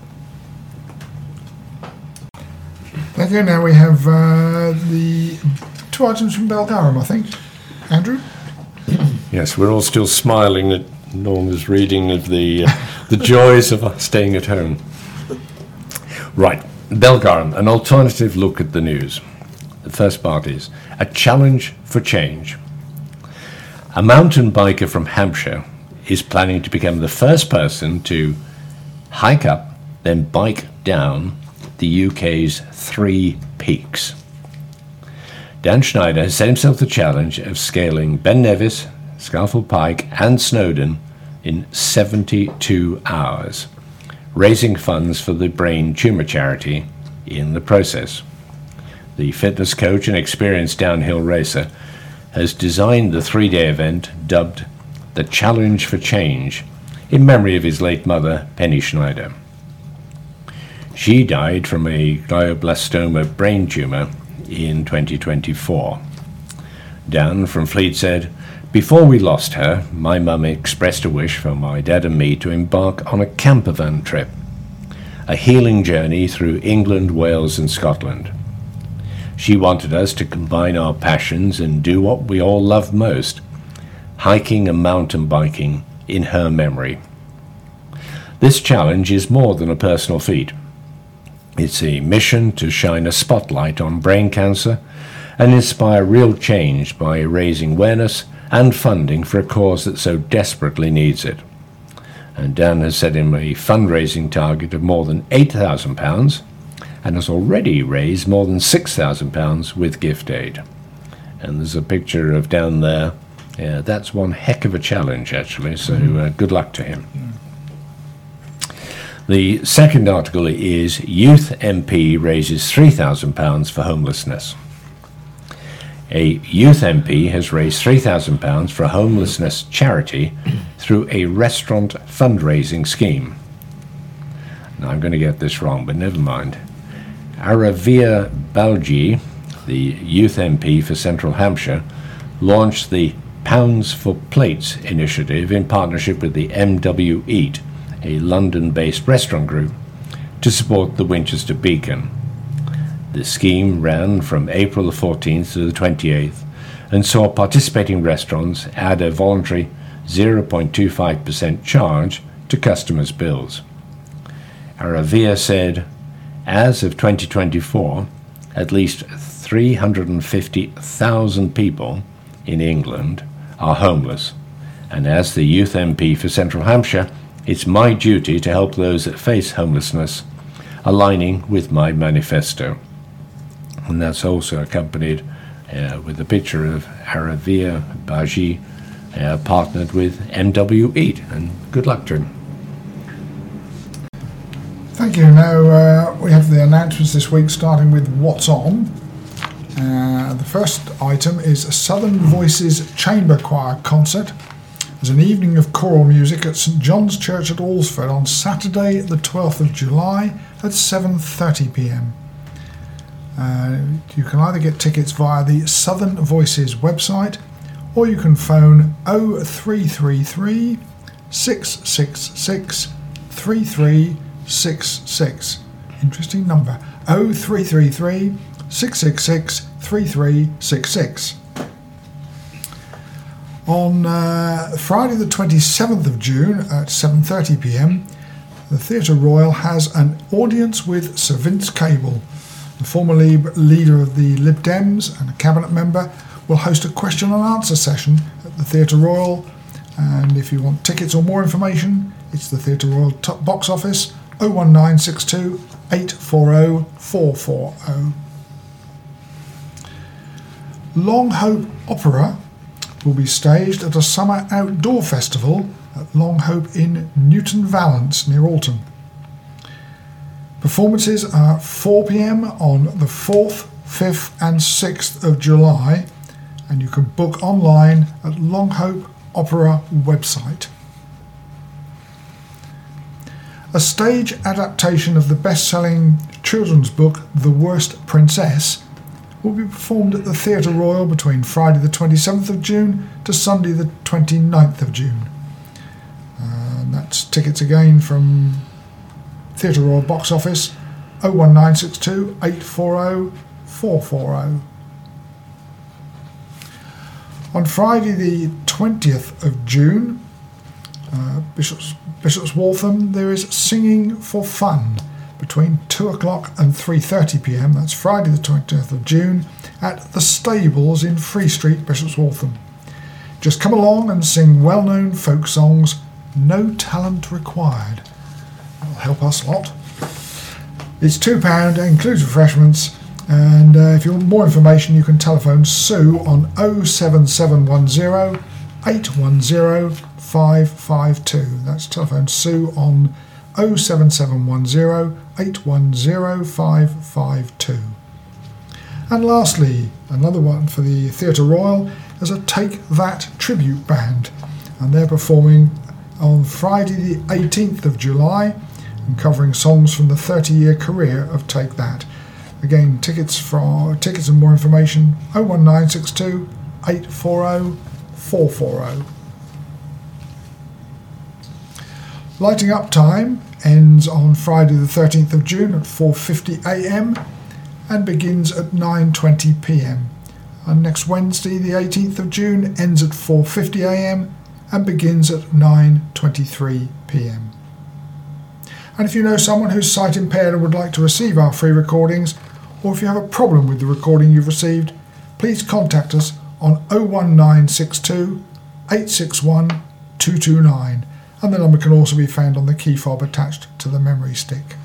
Thank you. Now we have uh, the two items from Belgarum, I think. Andrew? Yes, we're all still smiling at Norma's reading of the uh, the joys of staying at home. Right, Belgarum, an alternative look at the news. The first part is a challenge for change. A mountain biker from Hampshire is planning to become the first person to hike up, then bike down the U K's three peaks. Dan Schneider has set himself the challenge of scaling Ben Nevis, Scafell Pike and Snowdon in seventy-two hours, raising funds for the Brain Tumour Charity in the process. The fitness coach and experienced downhill racer has designed the three-day event dubbed the Challenge for Change in memory of his late mother, Penny Schneider. She died from a glioblastoma brain tumour in twenty twenty-four. Dan from Fleet said, "Before we lost her, my mum expressed a wish for my dad and me to embark on a campervan trip, a healing journey through England, Wales and Scotland. She wanted us to combine our passions and do what we all love most, hiking and mountain biking in her memory. This challenge is more than a personal feat. It's a mission to shine a spotlight on brain cancer and inspire real change by raising awareness and funding for a cause that so desperately needs it." And Dan has set him a fundraising target of more than eight thousand pounds and has already raised more than six thousand pounds with gift aid. And there's a picture of down there. Yeah, that's one heck of a challenge, actually, so uh, good luck to him. The second article is Youth M P raises three thousand pounds for homelessness. A youth M P has raised three thousand pounds for a homelessness charity through a restaurant fundraising scheme. Now, I'm going to get this wrong, but never mind. Aravia Balji, the youth M P for Central Hampshire, launched the Pounds for Plates initiative in partnership with the M W Eat, a London-based restaurant group, to support the Winchester Beacon. The scheme ran from April the fourteenth to the twenty-eighth and saw participating restaurants add a voluntary zero point two five percent charge to customers' bills. Aravia said, as of twenty twenty-four, at least three hundred fifty thousand people in England are homeless, and as the youth M P for Central Hampshire, It's my duty to help those that face homelessness, aligning with my manifesto. And that's also accompanied uh, with a picture of Aravia Baji, uh, partnered with M W Eat, and good luck to him. Thank you. Now uh, we have the announcements this week, starting with What's On. Uh, the first item is a Southern Voices Chamber Choir concert. There's an evening of choral music at St John's Church at Alresford on Saturday the twelfth of July at seven thirty p m. Uh, you can either get tickets via the Southern Voices website, or you can phone oh three three three, six six six, three three six six. Interesting number. oh three three three, six six six, three three six six. On uh, Friday the twenty-seventh of June at seven thirty p m, the Theatre Royal has an audience with Sir Vince Cable. The former leader of the Lib Dems and a cabinet member will host a question and answer session at the Theatre Royal. And if you want tickets or more information, it's the Theatre Royal top box office oh one nine six two, eight four oh, four four oh. Long Hope Opera will be staged at a summer outdoor festival at Long Hope in Newton Valence near Alton. Performances are four p m on the fourth, fifth and sixth of July, and you can book online at Long Hope Opera website. A stage adaptation of the best-selling children's book The Worst Princess will be performed at the Theatre Royal between Friday the twenty-seventh of June to Sunday the twenty-ninth of June. Uh, and that's tickets again from Theatre Royal box office oh one nine six two, eight four oh, four four oh. On Friday the twentieth of June, uh, Bishops, Bishops Waltham, there is Singing for Fun between two o'clock and three thirty p m. That's Friday the twentieth of June at the Stables in Free Street, Bishops Waltham. Just come along and sing well-known folk songs, no talent required. That'll help us a lot. It's two pounds, includes refreshments, and uh, if you want more information you can telephone Sue on oh seven seven one oh, eight one oh, five five two. That's telephone Sue on oh seven seven one oh, eight one oh, five five two. And lastly, another one for the Theatre Royal is a Take That tribute band, and they're performing on Friday the eighteenth of July and covering songs from the thirty-year career of Take That. Again, tickets for tickets and more information oh one nine six two, eight four oh, four four oh. Lighting Up Time ends on Friday the thirteenth of June at four fifty a m and begins at nine twenty p m. And next Wednesday the eighteenth of June ends at four fifty a m and begins at nine twenty-three p m. And if you know someone who's sight impaired and would like to receive our free recordings, or if you have a problem with the recording you've received, please contact us on oh one nine six two, eight six one, two two nine, and the number can also be found on the key fob attached to the memory stick.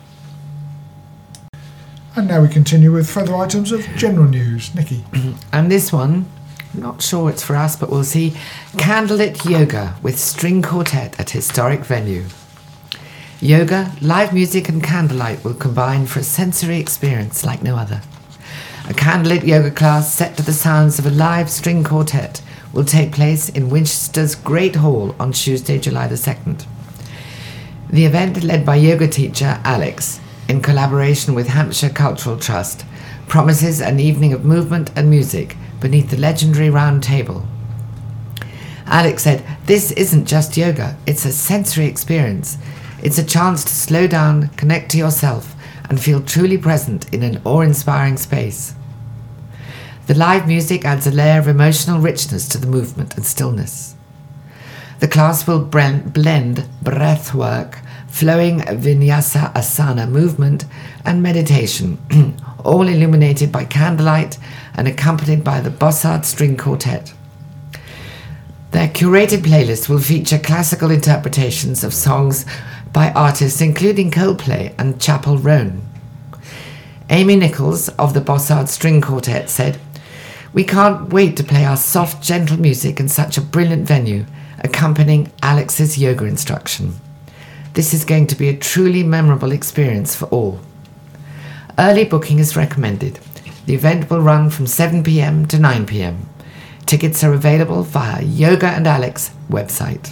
And now we continue with further items of general news. Nikki. And this one, not sure it's for us, but we'll see. Candlelit Yoga with string quartet at historic venue. Yoga, live music and candlelight will combine for a sensory experience like no other. A candlelit yoga class set to the sounds of a live string quartet will take place in Winchester's Great Hall on Tuesday, July the second. The event, led by yoga teacher Alex, in collaboration with Hampshire Cultural Trust, promises an evening of movement and music beneath the legendary round table. Alex said, "This isn't just yoga, it's a sensory experience. It's a chance to slow down, connect to yourself, and feel truly present in an awe-inspiring space." The live music adds a layer of emotional richness to the movement and stillness. The class will blend breath work, flowing vinyasa asana movement, and meditation, all illuminated by candlelight and accompanied by the Bossard String Quartet. Their curated playlist will feature classical interpretations of songs by artists including Coldplay and Chapel Roan. Amy Nichols of the Bossard String Quartet said, "We can't wait to play our soft, gentle music in such a brilliant venue, accompanying Alex's yoga instruction. This is going to be a truly memorable experience for all. Early booking is recommended. The event will run from seven p.m. to nine p.m. Tickets are available via Yoga and Alex website."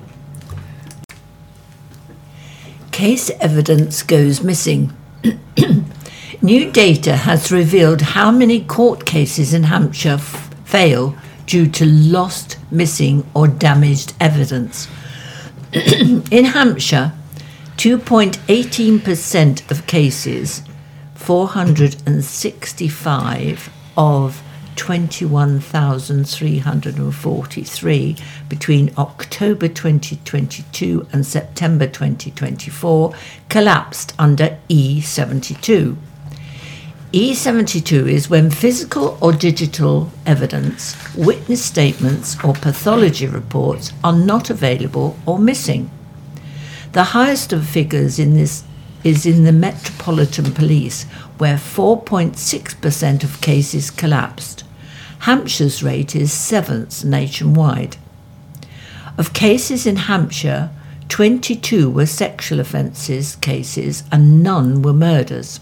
Case evidence goes missing. New data has revealed how many court cases in Hampshire f- fail due to lost, missing or damaged evidence. In Hampshire, two point one eight percent of cases, four hundred sixty-five of twenty-one thousand three hundred forty-three between October twenty twenty-two and September twenty twenty-four collapsed under E seventy-two. E seventy-two is when physical or digital evidence, witness statements or pathology reports are not available or missing. The highest of figures in this is in the Metropolitan Police, where four point six percent of cases collapsed. Hampshire's rate is seventh nationwide. Of cases in Hampshire, twenty-two were sexual offences cases and none were murders.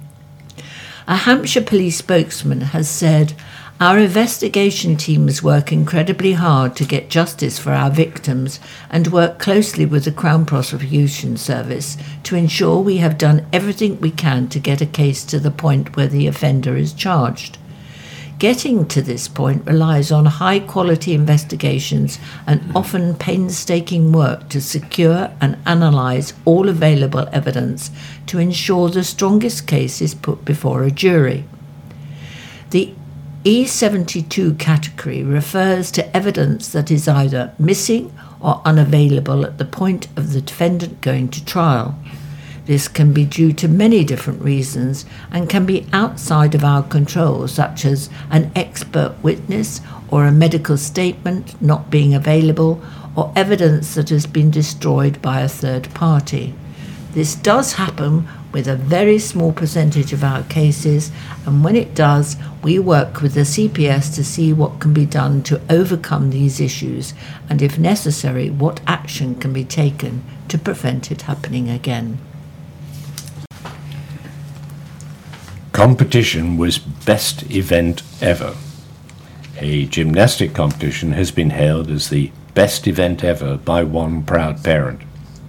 A Hampshire police spokesman has said, "Our investigation teams work incredibly hard to get justice for our victims and work closely with the Crown Prosecution Service to ensure we have done everything we can to get a case to the point where the offender is charged. Getting to this point relies on high-quality investigations and often painstaking work to secure and analyse all available evidence to ensure the strongest case is put before a jury." The E seventy-two category refers to evidence that is either missing or unavailable at the point of the defendant going to trial. This can be due to many different reasons and can be outside of our control, such as an expert witness or a medical statement not being available or evidence that has been destroyed by a third party. This does happen with a very small percentage of our cases, and when it does, we work with the C P S to see what can be done to overcome these issues and, if necessary, what action can be taken to prevent it happening again. Competition was best event ever. A gymnastic competition has been hailed as the best event ever by one proud parent.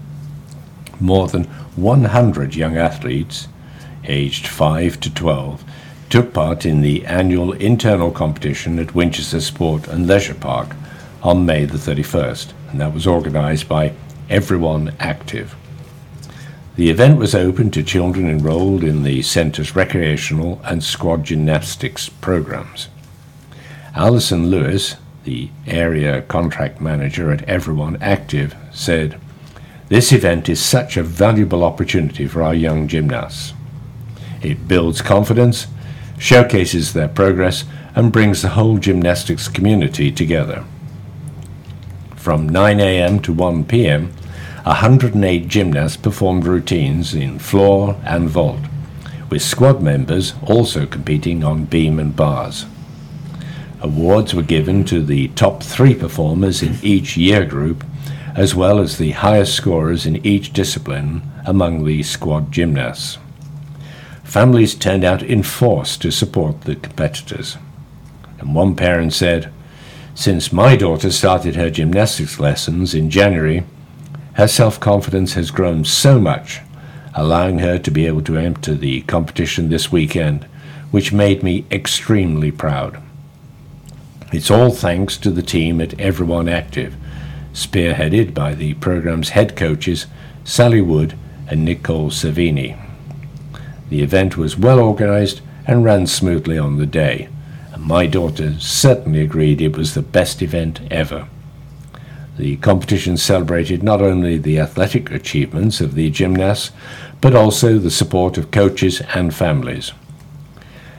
More than one hundred young athletes, aged five to twelve, took part in the annual internal competition at Winchester Sport and Leisure Park on May the thirty-first, and that was organised by Everyone Active. The event was open to children enrolled in the centre's recreational and squad gymnastics programs. Alison Lewis, the area contract manager at Everyone Active, said, "This event is such a valuable opportunity for our young gymnasts. It builds confidence, showcases their progress, and brings the whole gymnastics community together." From nine a.m. to one p.m., one hundred eight gymnasts performed routines in floor and vault, with squad members also competing on beam and bars. Awards were given to the top three performers in each year group, as well as the highest scorers in each discipline among the squad gymnasts. Families turned out in force to support the competitors. And one parent said, "Since my daughter started her gymnastics lessons in January, her self-confidence has grown so much, allowing her to be able to enter the competition this weekend, which made me extremely proud. It's all thanks to the team at Everyone Active, spearheaded by the program's head coaches, Sally Wood and Nicole Savini. The event was well organised and ran smoothly on the day, and my daughter certainly agreed it was the best event ever." The competition celebrated not only the athletic achievements of the gymnasts, but also the support of coaches and families.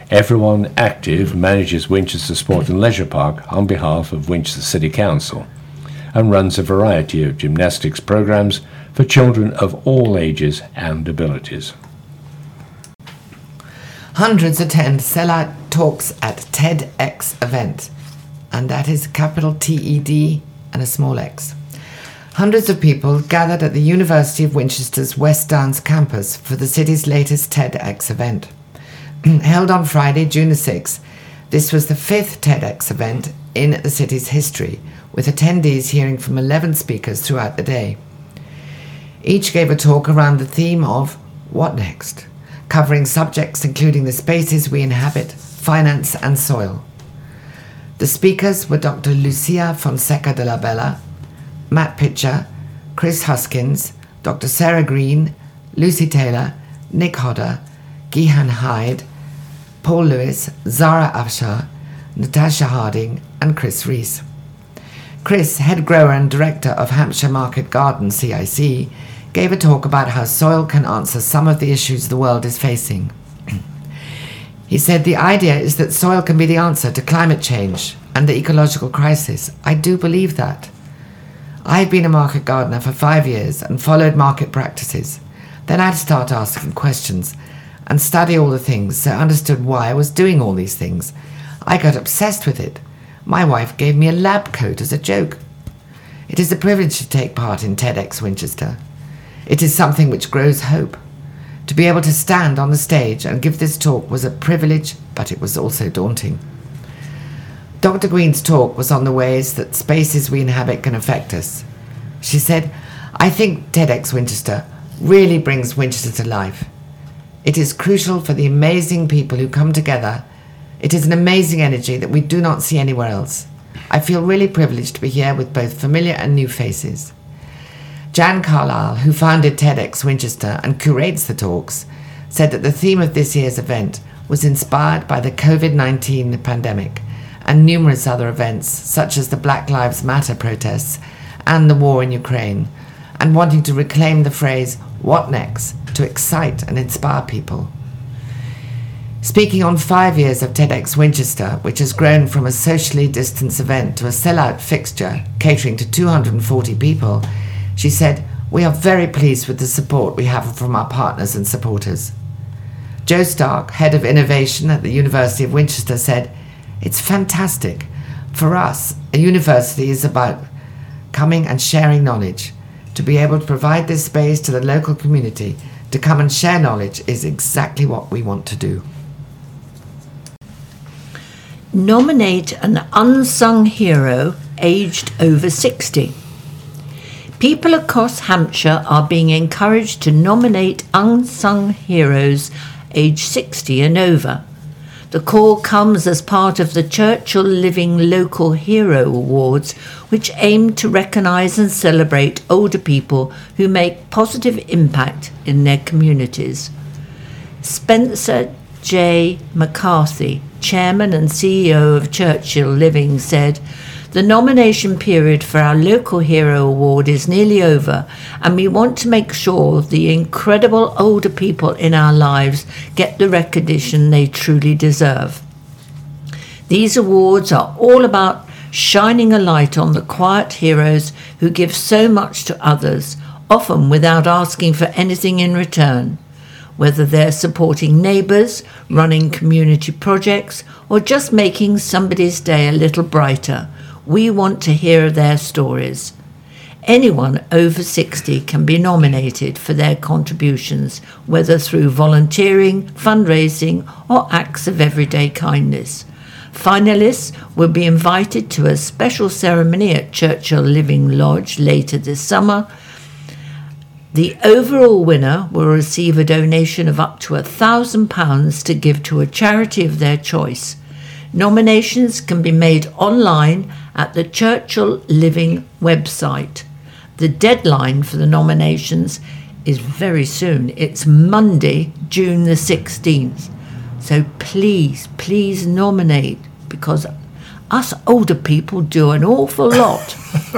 Everyone Active manages Winchester Sport and Leisure Park on behalf of Winchester City Council, and runs a variety of gymnastics programs for children of all ages and abilities. Hundreds attend sellout talks at TEDx event, and that is capital T E D and a small x. Hundreds of people gathered at the University of Winchester's West Downs campus for the city's latest TEDx event. Held on Friday, June the sixth, this was the fifth TEDx event in the city's history, with attendees hearing from eleven speakers throughout the day. Each gave a talk around the theme of What Next?, covering subjects including the spaces we inhabit, finance and soil. The speakers were Doctor Lucia Fonseca de la Bella, Matt Pitcher, Chris Huskins, Doctor Sarah Green, Lucy Taylor, Nick Hodder, Gihan Hyde, Paul Lewis, Zara Afshar, Natasha Harding and Chris Rees. Chris, head grower and director of Hampshire Market Garden C I C, gave a talk about how soil can answer some of the issues the world is facing. He said the idea is that soil can be the answer to climate change and the ecological crisis. I do believe that. I've been a market gardener for five years and followed market practices. Then I'd start asking questions and study all the things, so I understood why I was doing all these things. I got obsessed with it. My wife gave me a lab coat as a joke. It is a privilege to take part in TEDx Winchester. It is something which grows hope. To be able to stand on the stage and give this talk was a privilege, but it was also daunting. Doctor Green's talk was on the ways that spaces we inhabit can affect us. She said, I think TEDx Winchester really brings Winchester to life. It is crucial for the amazing people who come together. It is an amazing energy that we do not see anywhere else. I feel really privileged to be here with both familiar and new faces. Jan Carlisle, who founded TEDx Winchester and curates the talks, said that the theme of this year's event was inspired by the covid nineteen pandemic and numerous other events such as the Black Lives Matter protests and the war in Ukraine, and wanting to reclaim the phrase, what next, to excite and inspire people. Speaking on five years of TEDx Winchester, which has grown from a socially distanced event to a sellout fixture catering to two hundred forty people, she said, we are very pleased with the support we have from our partners and supporters. Joe Stark, head of innovation at the University of Winchester, said, it's fantastic. For us, a university is about coming and sharing knowledge. To be able to provide this space to the local community to come and share knowledge is exactly what we want to do. Nominate an unsung hero aged over sixty. People across Hampshire are being encouraged to nominate unsung heroes aged sixty and over. The call comes as part of the Churchill Living Local Hero Awards, which aim to recognise and celebrate older people who make positive impact in their communities. Spencer J. McCarthy, Chairman and C E O of Churchill Living, said, the nomination period for our Local Hero Award is nearly over, and we want to make sure the incredible older people in our lives get the recognition they truly deserve. These awards are all about shining a light on the quiet heroes who give so much to others, often without asking for anything in return. Whether they're supporting neighbours, running community projects, or just making somebody's day a little brighter, we want to hear their stories. Anyone over sixty can be nominated for their contributions, whether through volunteering, fundraising, or acts of everyday kindness. Finalists will be invited to a special ceremony at Churchill Living Lodge later this summer. The overall winner will receive a donation of up to one thousand pounds to give to a charity of their choice. Nominations can be made online at the Churchill Living website. The deadline for the nominations is very soon. It's Monday, June the sixteenth. So please, please nominate, because us older people do an awful lot.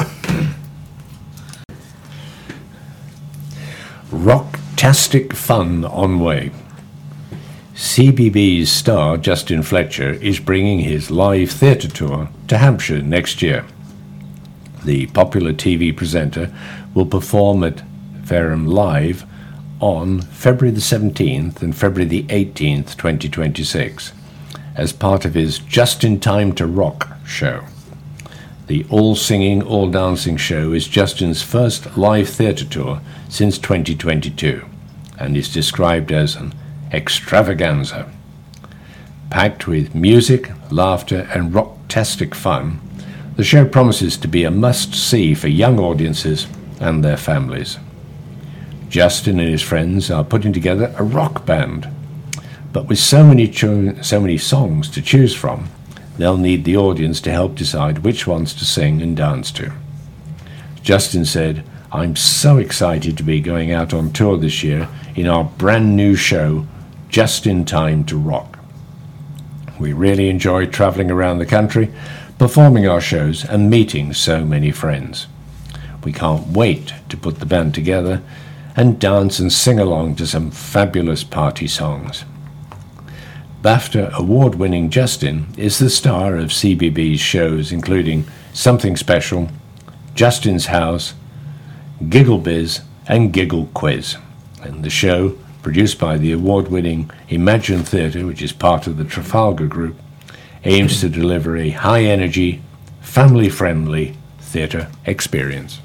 Rocktastic fun on way. C B B's star Justin Fletcher is bringing his live theatre tour to Hampshire next year. the popular T V presenter, will perform at Fareham Live on February the seventeenth and February the eighteenth, twenty twenty-six, as part of his Just in Time to Rock show. The all-singing, all-dancing show is Justin's first live theatre tour since twenty twenty-two and is described as an extravaganza. Packed with music, laughter and rock-tastic fun, the show promises to be a must-see for young audiences and their families. Justin and his friends are putting together a rock band, but with so many cho- so many songs to choose from, they'll need the audience to help decide which ones to sing and dance to. Justin said, "I'm so excited to be going out on tour this year in our brand new show, Just in Time to Rock. We really enjoy traveling around the country, performing our shows and meeting so many friends. We can't wait to put the band together and dance and sing along to some fabulous party songs." BAFTA award-winning Justin is the star of C B B's shows including Something Special, Justin's House, Giggle Biz and Giggle Quiz. And the show, produced by the award-winning Imagine Theatre, which is part of the Trafalgar Group, aims to deliver a high-energy, family-friendly theatre experience.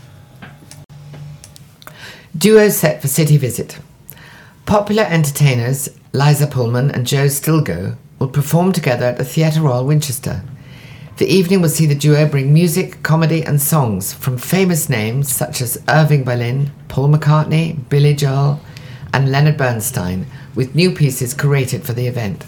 Duo set for City Visit. Popular entertainers Liza Pullman and Joe Stilgo will perform together at the Theatre Royal Winchester. The evening will see the duo bring music, comedy and songs from famous names such as Irving Berlin, Paul McCartney, Billy Joel and Leonard Bernstein, with new pieces curated for the event.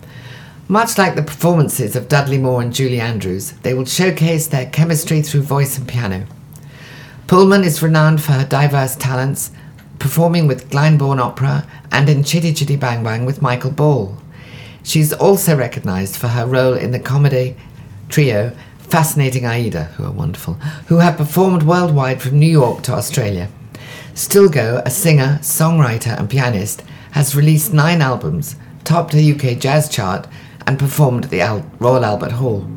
Much like the performances of Dudley Moore and Julie Andrews, they will showcase their chemistry through voice and piano. Pullman is renowned for her diverse talents, performing with Glyndebourne Opera and in Chitty Chitty Bang Bang with Michael Ball. She's also recognised for her role in the comedy trio Fascinating Aida, who are wonderful, who have performed worldwide from New York to Australia. Stilgo, a singer, songwriter and pianist, has released nine albums, topped the U K jazz chart and performed at the Al- Royal Albert Hall.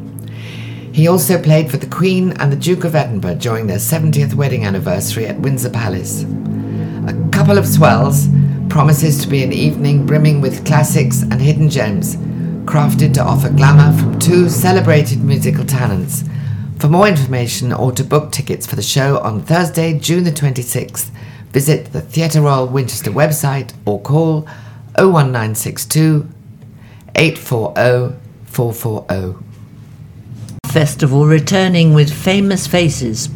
He also played for the Queen and the Duke of Edinburgh during their seventieth wedding anniversary at Windsor Palace. A Couple of Swells promises to be an evening brimming with classics and hidden gems, crafted to offer glamour from two celebrated musical talents. For more information or to book tickets for the show on Thursday, June the twenty-sixth, visit the Theatre Royal Winchester website or call oh one nine six two, eight four oh, four four oh. Festival returning with famous faces.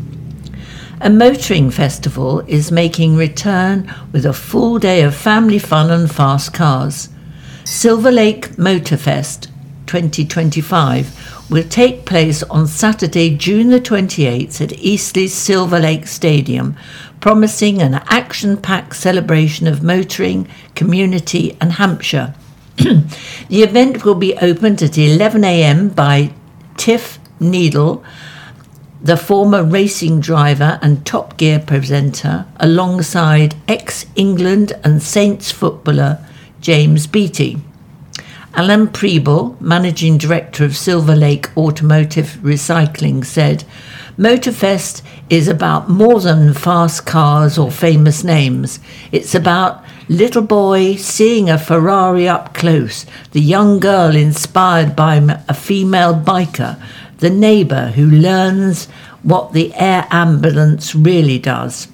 A motoring festival is making return with a full day of family fun and fast cars. Silver Lake Motorfest twenty twenty-five will take place on Saturday, June the twenty-eighth at Eastleigh's Silver Lake Stadium, promising an action-packed celebration of motoring, community and Hampshire. The event will be opened at eleven a.m. by Tiff Needle, the former racing driver and Top Gear presenter, alongside ex-England and Saints footballer James Beattie. Alan Preble, managing director of Silver Lake Automotive Recycling, said, "Motorfest is about more than fast cars or famous names. It's about little boy seeing a Ferrari up close, the young girl inspired by a female biker, the neighbour who learns what the air ambulance really does.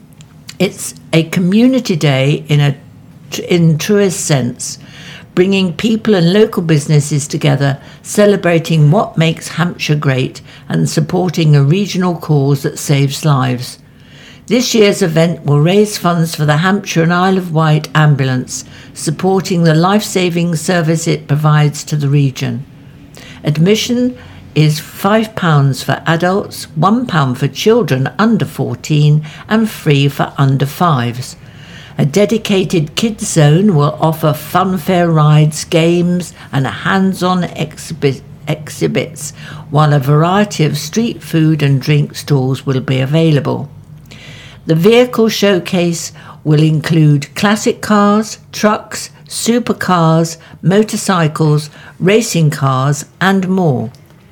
It's a community day in a in truest sense, bringing people and local businesses together, celebrating what makes Hampshire great and supporting a regional cause that saves lives. This year's event will raise funds for the Hampshire and Isle of Wight ambulance, supporting the life-saving service it provides to the region. Admission is five pounds for adults, one pound for children under fourteen and free for under fives. A dedicated kids zone will offer funfair rides, games and hands-on exhibit, exhibits, while a variety of street food and drink stalls will be available. The vehicle showcase will include classic cars, trucks, supercars, motorcycles, racing cars and more.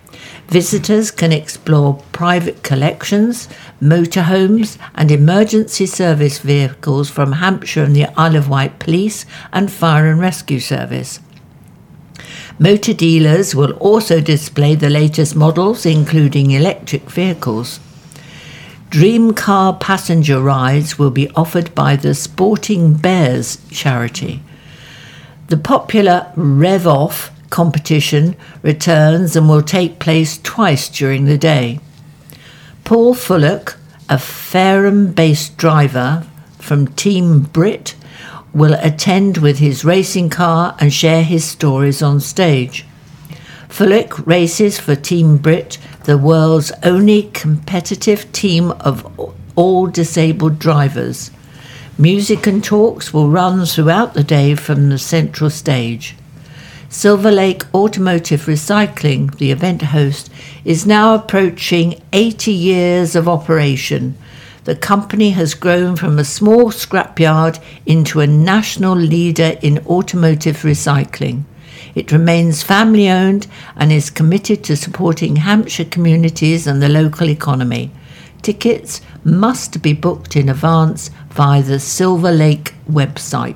Visitors can explore private collections, motorhomes and emergency service vehicles from Hampshire and the Isle of Wight Police and Fire and Rescue Service. Motor dealers will also display the latest models, including electric vehicles. Dream car passenger rides will be offered by the Sporting Bears charity. The popular Rev Off competition returns and will take place twice during the day. Paul Fullock, a Fareham-based driver from Team Brit, will attend with his racing car and share his stories on stage. Fullock races for Team Brit, the world's only competitive team of all disabled drivers. Music and talks will run throughout the day from the central stage. Silver Lake Automotive Recycling, the event host, is now approaching eighty years of operation. The company has grown from a small scrapyard into a national leader in automotive recycling. It remains family-owned and is committed to supporting Hampshire communities and the local economy. Tickets must be booked in advance via the Silver Lake website.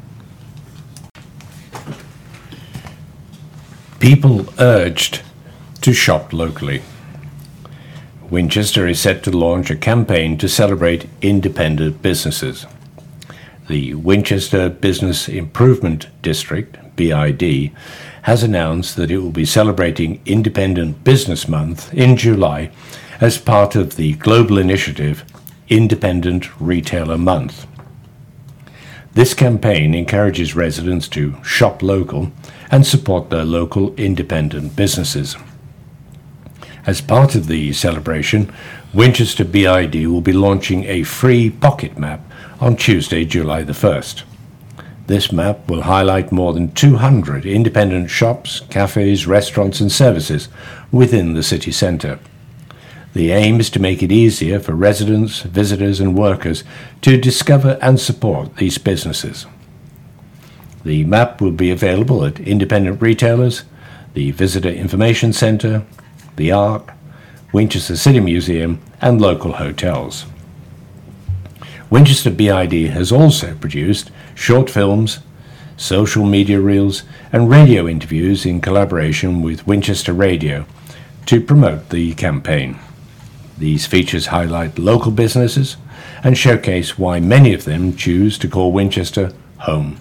People urged to shop locally. Winchester is set to launch a campaign to celebrate independent businesses. The Winchester Business Improvement District, B I D, has announced that it will be celebrating Independent Business Month in July as part of the global initiative Independent Retailer Month. This campaign encourages residents to shop local and support their local independent businesses. As part of the celebration, Winchester B I D will be launching a free pocket map on Tuesday, July the first. This map will highlight more than two hundred independent shops, cafes, restaurants and services within the city centre. The aim is to make it easier for residents, visitors and workers to discover and support these businesses. The map will be available at independent retailers, the Visitor Information Centre, the Arc, Winchester City Museum and local hotels. Winchester B I D has also produced short films, social media reels and radio interviews in collaboration with Winchester Radio to promote the campaign. These features highlight local businesses and showcase why many of them choose to call Winchester home.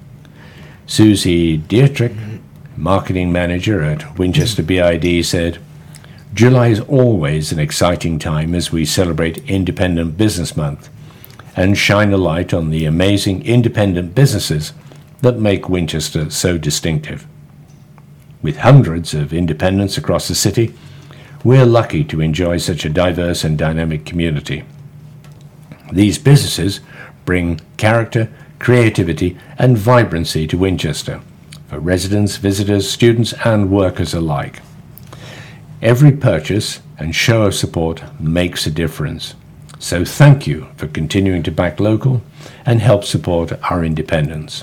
Susie Dietrich, marketing manager at Winchester B I D, said, "July is always an exciting time as we celebrate Independent Business Month and shine a light on the amazing independent businesses that make Winchester so distinctive. With hundreds of independents across the city, we're lucky to enjoy such a diverse and dynamic community. These businesses bring character, creativity and vibrancy to Winchester for residents, visitors, students and workers alike. Every purchase and show of support makes a difference. So thank you for continuing to back local and help support our independence."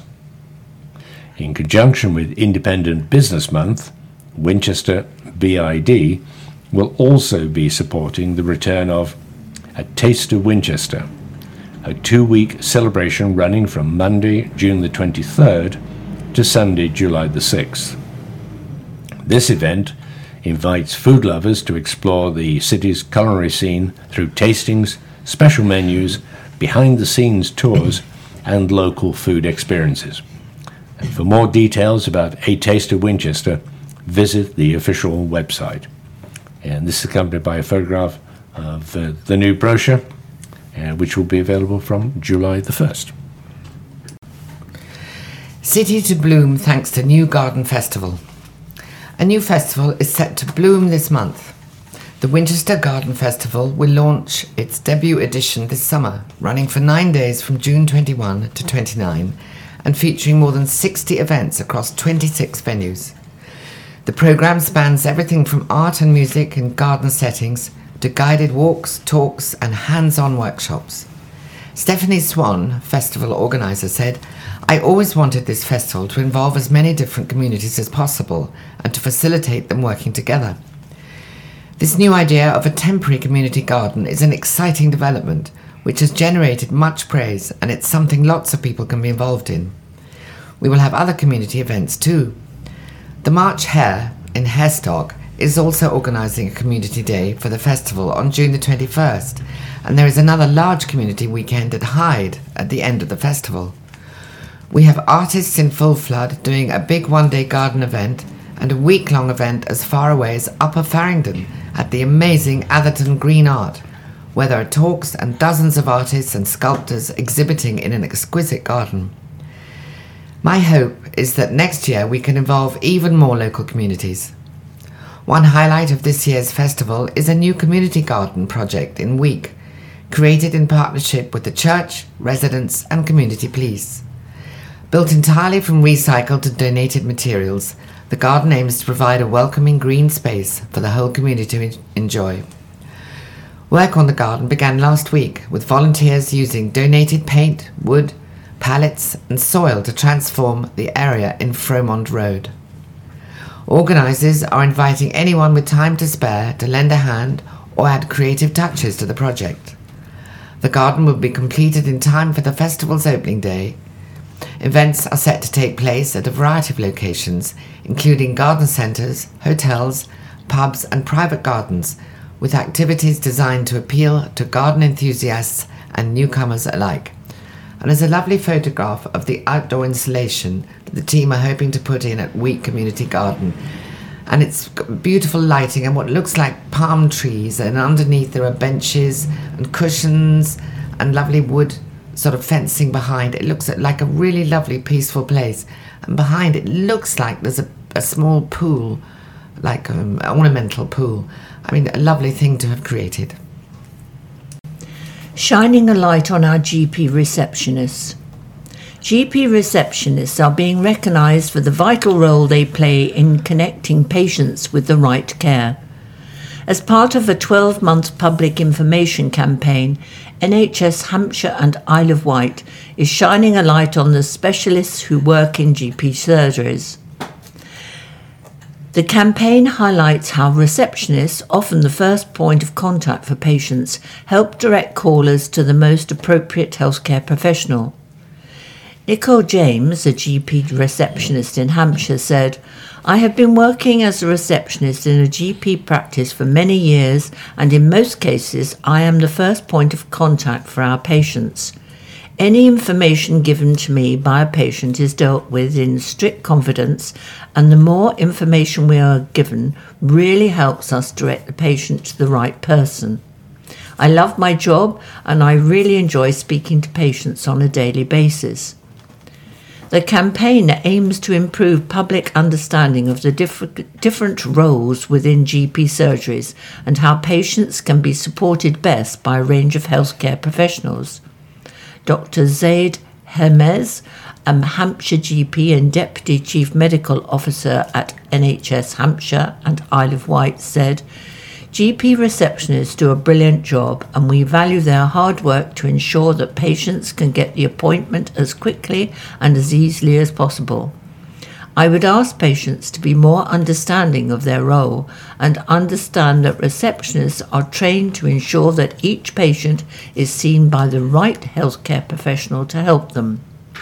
In conjunction with Independent Business Month, Winchester B I D will also be supporting the return of A Taste of Winchester, a two-week celebration running from Monday, June the twenty-third to Sunday, July the sixth. This event invites food lovers to explore the city's culinary scene through tastings, special menus, behind-the-scenes tours, and local food experiences. And for more details about A Taste of Winchester, visit the official website. And this is accompanied by a photograph of uh, the new brochure, uh, which will be available from July the first. City to bloom thanks to New Garden Festival. A new festival is set to bloom this month. The Winchester Garden Festival will launch its debut edition this summer, running for nine days from June twenty-first to twenty-ninth and featuring more than sixty events across twenty-six venues. The programme spans everything from art and music in garden settings to guided walks, talks and hands-on workshops. Stephanie Swan, festival organiser, said, "I always wanted this festival to involve as many different communities as possible and to facilitate them working together. This new idea of a temporary community garden is an exciting development which has generated much praise, and it's something lots of people can be involved in. We will have other community events too. The March Hare in Harestock is also organising a community day for the festival on June the twenty-first, and there is another large community weekend at Hyde at the end of the festival. We have artists in full flood doing a big one-day garden event and a week-long event as far away as Upper Farringdon at the amazing Atherton Green Art, where there are talks and dozens of artists and sculptors exhibiting in an exquisite garden. My hope is that next year we can involve even more local communities. One highlight of this year's festival is a new community garden project in Week, created in partnership with the church, residents and community police. Built entirely from recycled and donated materials, the garden aims to provide a welcoming green space for the whole community to enjoy. Work on the garden began last week with volunteers using donated paint, wood, pallets and soil to transform the area in Fromond Road. Organisers are inviting anyone with time to spare to lend a hand or add creative touches to the project. The garden will be completed in time for the festival's opening day. Events are set to take place at a variety of locations, including garden centres, hotels, pubs and private gardens, with activities designed to appeal to garden enthusiasts and newcomers alike. And there's a lovely photograph of the outdoor installation that the team are hoping to put in at Week Community Garden. And it's got beautiful lighting and what looks like palm trees, and underneath there are benches and cushions and lovely wood sort of fencing behind. It looks like a really lovely peaceful place, and behind it looks like there's a, a small pool, like um, an ornamental pool. I mean, a lovely thing to have created. Shining a light on our G P receptionists. G P receptionists are being recognised for the vital role they play in connecting patients with the right care. As part of a twelve-month public information campaign, N H S Hampshire and Isle of Wight is shining a light on the specialists who work in G P surgeries. The campaign highlights how receptionists, often the first point of contact for patients, help direct callers to the most appropriate healthcare professional. Nicole James, a G P receptionist in Hampshire, said, "I have been working as a receptionist in a G P practice for many years, and in most cases I am the first point of contact for our patients. Any information given to me by a patient is dealt with in strict confidence, and the more information we are given really helps us direct the patient to the right person. I love my job and I really enjoy speaking to patients on a daily basis." The campaign aims to improve public understanding of the different, different roles within G P surgeries and how patients can be supported best by a range of healthcare professionals. Doctor Zaid Hermes, a Hampshire G P and Deputy Chief Medical Officer at N H S Hampshire and Isle of Wight, said, "G P receptionists do a brilliant job and we value their hard work to ensure that patients can get the appointment as quickly and as easily as possible. I would ask patients to be more understanding of their role and understand that receptionists are trained to ensure that each patient is seen by the right healthcare professional to help them.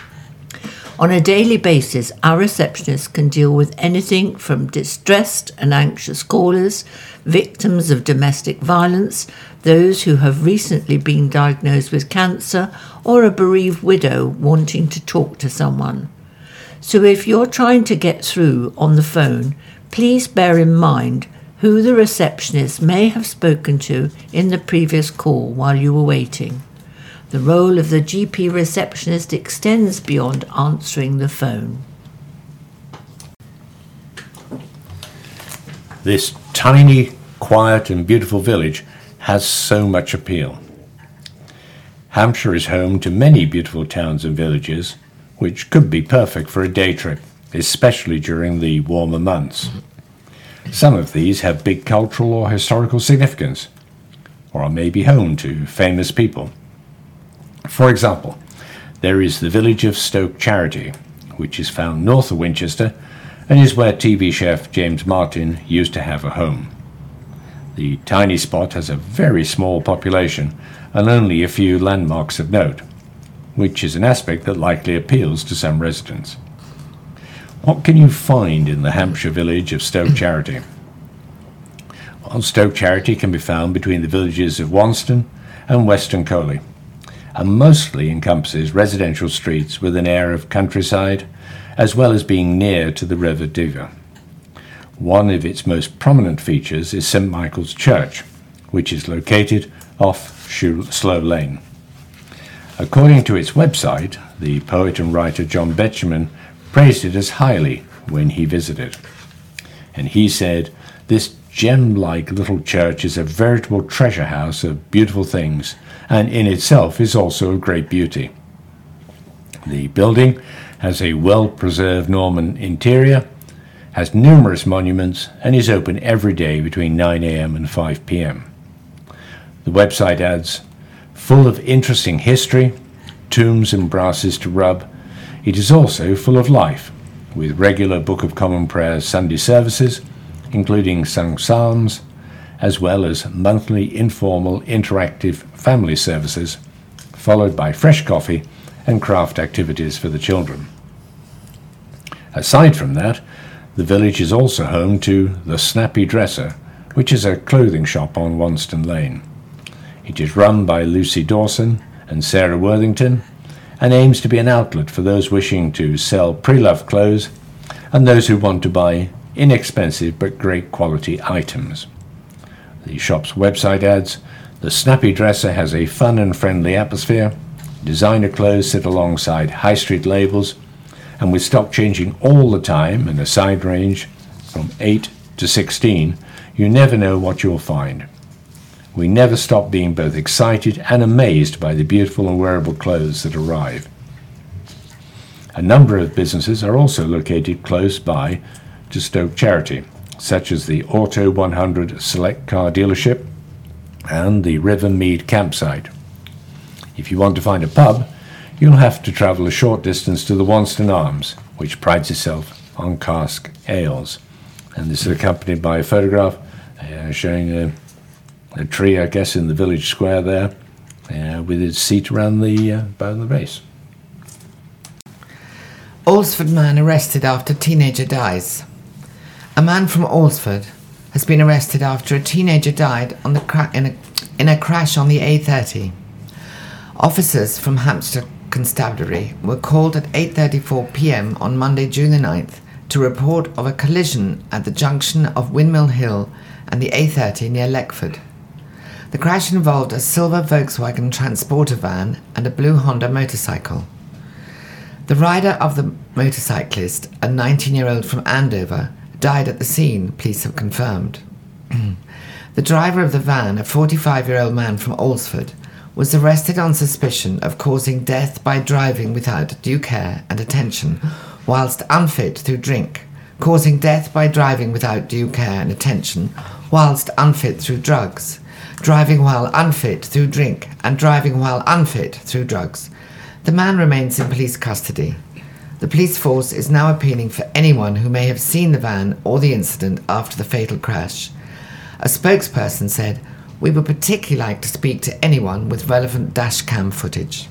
On a daily basis, our receptionists can deal with anything from distressed and anxious callers, victims of domestic violence, those who have recently been diagnosed with cancer, or a bereaved widow wanting to talk to someone. So if you're trying to get through on the phone, please bear in mind who the receptionist may have spoken to in the previous call while you were waiting. The role of the G P receptionist extends beyond answering the phone." This tiny, quiet and beautiful village has so much appeal. Hampshire is home to many beautiful towns and villages, which could be perfect for a day trip, especially during the warmer months. Some of these have big cultural or historical significance, or are maybe home to famous people. For example, there is the village of Stoke Charity, which is found north of Winchester and is where T V chef James Martin used to have a home. The tiny spot has a very small population and only a few landmarks of note, which is an aspect that likely appeals to some residents. What can you find in the Hampshire village of Stoke Charity? Well, Stoke Charity can be found between the villages of Wanston and Weston Coley, and mostly encompasses residential streets with an air of countryside, as well as being near to the River Diver. One of its most prominent features is Saint Michael's Church, which is located off Slow Lane. According to its website, the poet and writer John Betjeman praised it as highly when he visited. And he said, "This gem-like little church is a veritable treasure house of beautiful things, and in itself is also of great beauty. The building has a well-preserved Norman interior, has numerous monuments, and is open every day between nine a.m. and five p.m. The website adds, full of interesting history, tombs and brasses to rub, it is also full of life, with regular Book of Common Prayer Sunday services, including sung psalms, as well as monthly informal interactive family services, followed by fresh coffee and craft activities for the children. Aside from that, the village is also home to The Snappy Dresser, which is a clothing shop on Wanston Lane. It is run by Lucy Dawson and Sarah Worthington and aims to be an outlet for those wishing to sell pre-loved clothes and those who want to buy inexpensive but great quality items. The shop's website adds, The Snappy Dresser has a fun and friendly atmosphere. Designer clothes sit alongside high street labels, and with stock changing all the time and a side range from eight to sixteen, you never know what you'll find. We never stop being both excited and amazed by the beautiful and wearable clothes that arrive. A number of businesses are also located close by to Stoke Charity, such as the Auto one hundred Select Car Dealership and the River Mead Campsite. If you want to find a pub, you'll have to travel a short distance to the Wanston Arms, which prides itself on cask ales. And this is accompanied by a photograph uh, showing a, a tree, I guess, in the village square there, uh, with its seat around the, uh, around the base. Alresford man arrested after teenager dies. A man from Alresford has been arrested after a teenager died on the cra- in, a, in a crash on the A thirty. Officers from Hampshire Constabulary were called at eight thirty-four p.m. on Monday, June the ninth, to report of a collision at the junction of Windmill Hill and the A thirty near Leckford. The crash involved a silver Volkswagen transporter van and a blue Honda motorcycle. The rider of the motorcyclist, a nineteen-year-old from Andover, died at the scene, police have confirmed. The driver of the van, a forty-five-year-old man from Alresford, was arrested on suspicion of causing death by driving without due care and attention whilst unfit through drink, causing death by driving without due care and attention whilst unfit through drugs, driving while unfit through drink, and driving while unfit through drugs. The man remains in police custody. The police force is now appealing for anyone who may have seen the van or the incident after the fatal crash. A spokesperson said, "We would particularly like to speak to anyone with relevant dashcam footage."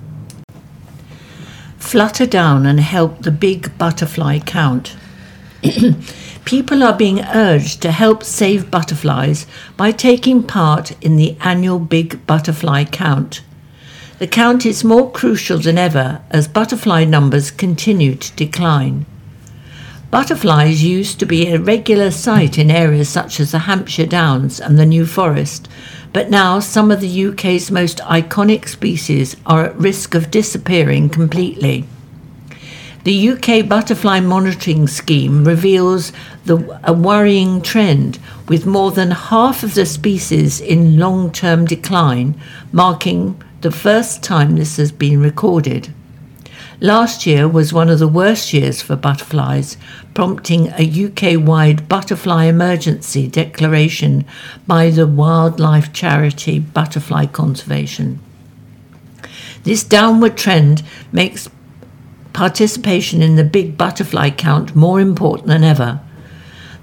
Flutter down and help the big butterfly count. People are being urged to help save butterflies by taking part in the annual Big Butterfly Count. The count is more crucial than ever as butterfly numbers continue to decline. Butterflies used to be a regular sight in areas such as the Hampshire Downs and the New Forest, but now some of the U K's most iconic species are at risk of disappearing completely. The U K Butterfly Monitoring Scheme reveals the, a worrying trend, with more than half of the species in long-term decline, marking the first time this has been recorded. Last year was one of the worst years for butterflies, prompting a U K-wide butterfly emergency declaration by the wildlife charity Butterfly Conservation. This downward trend makes participation in the Big Butterfly Count more important than ever.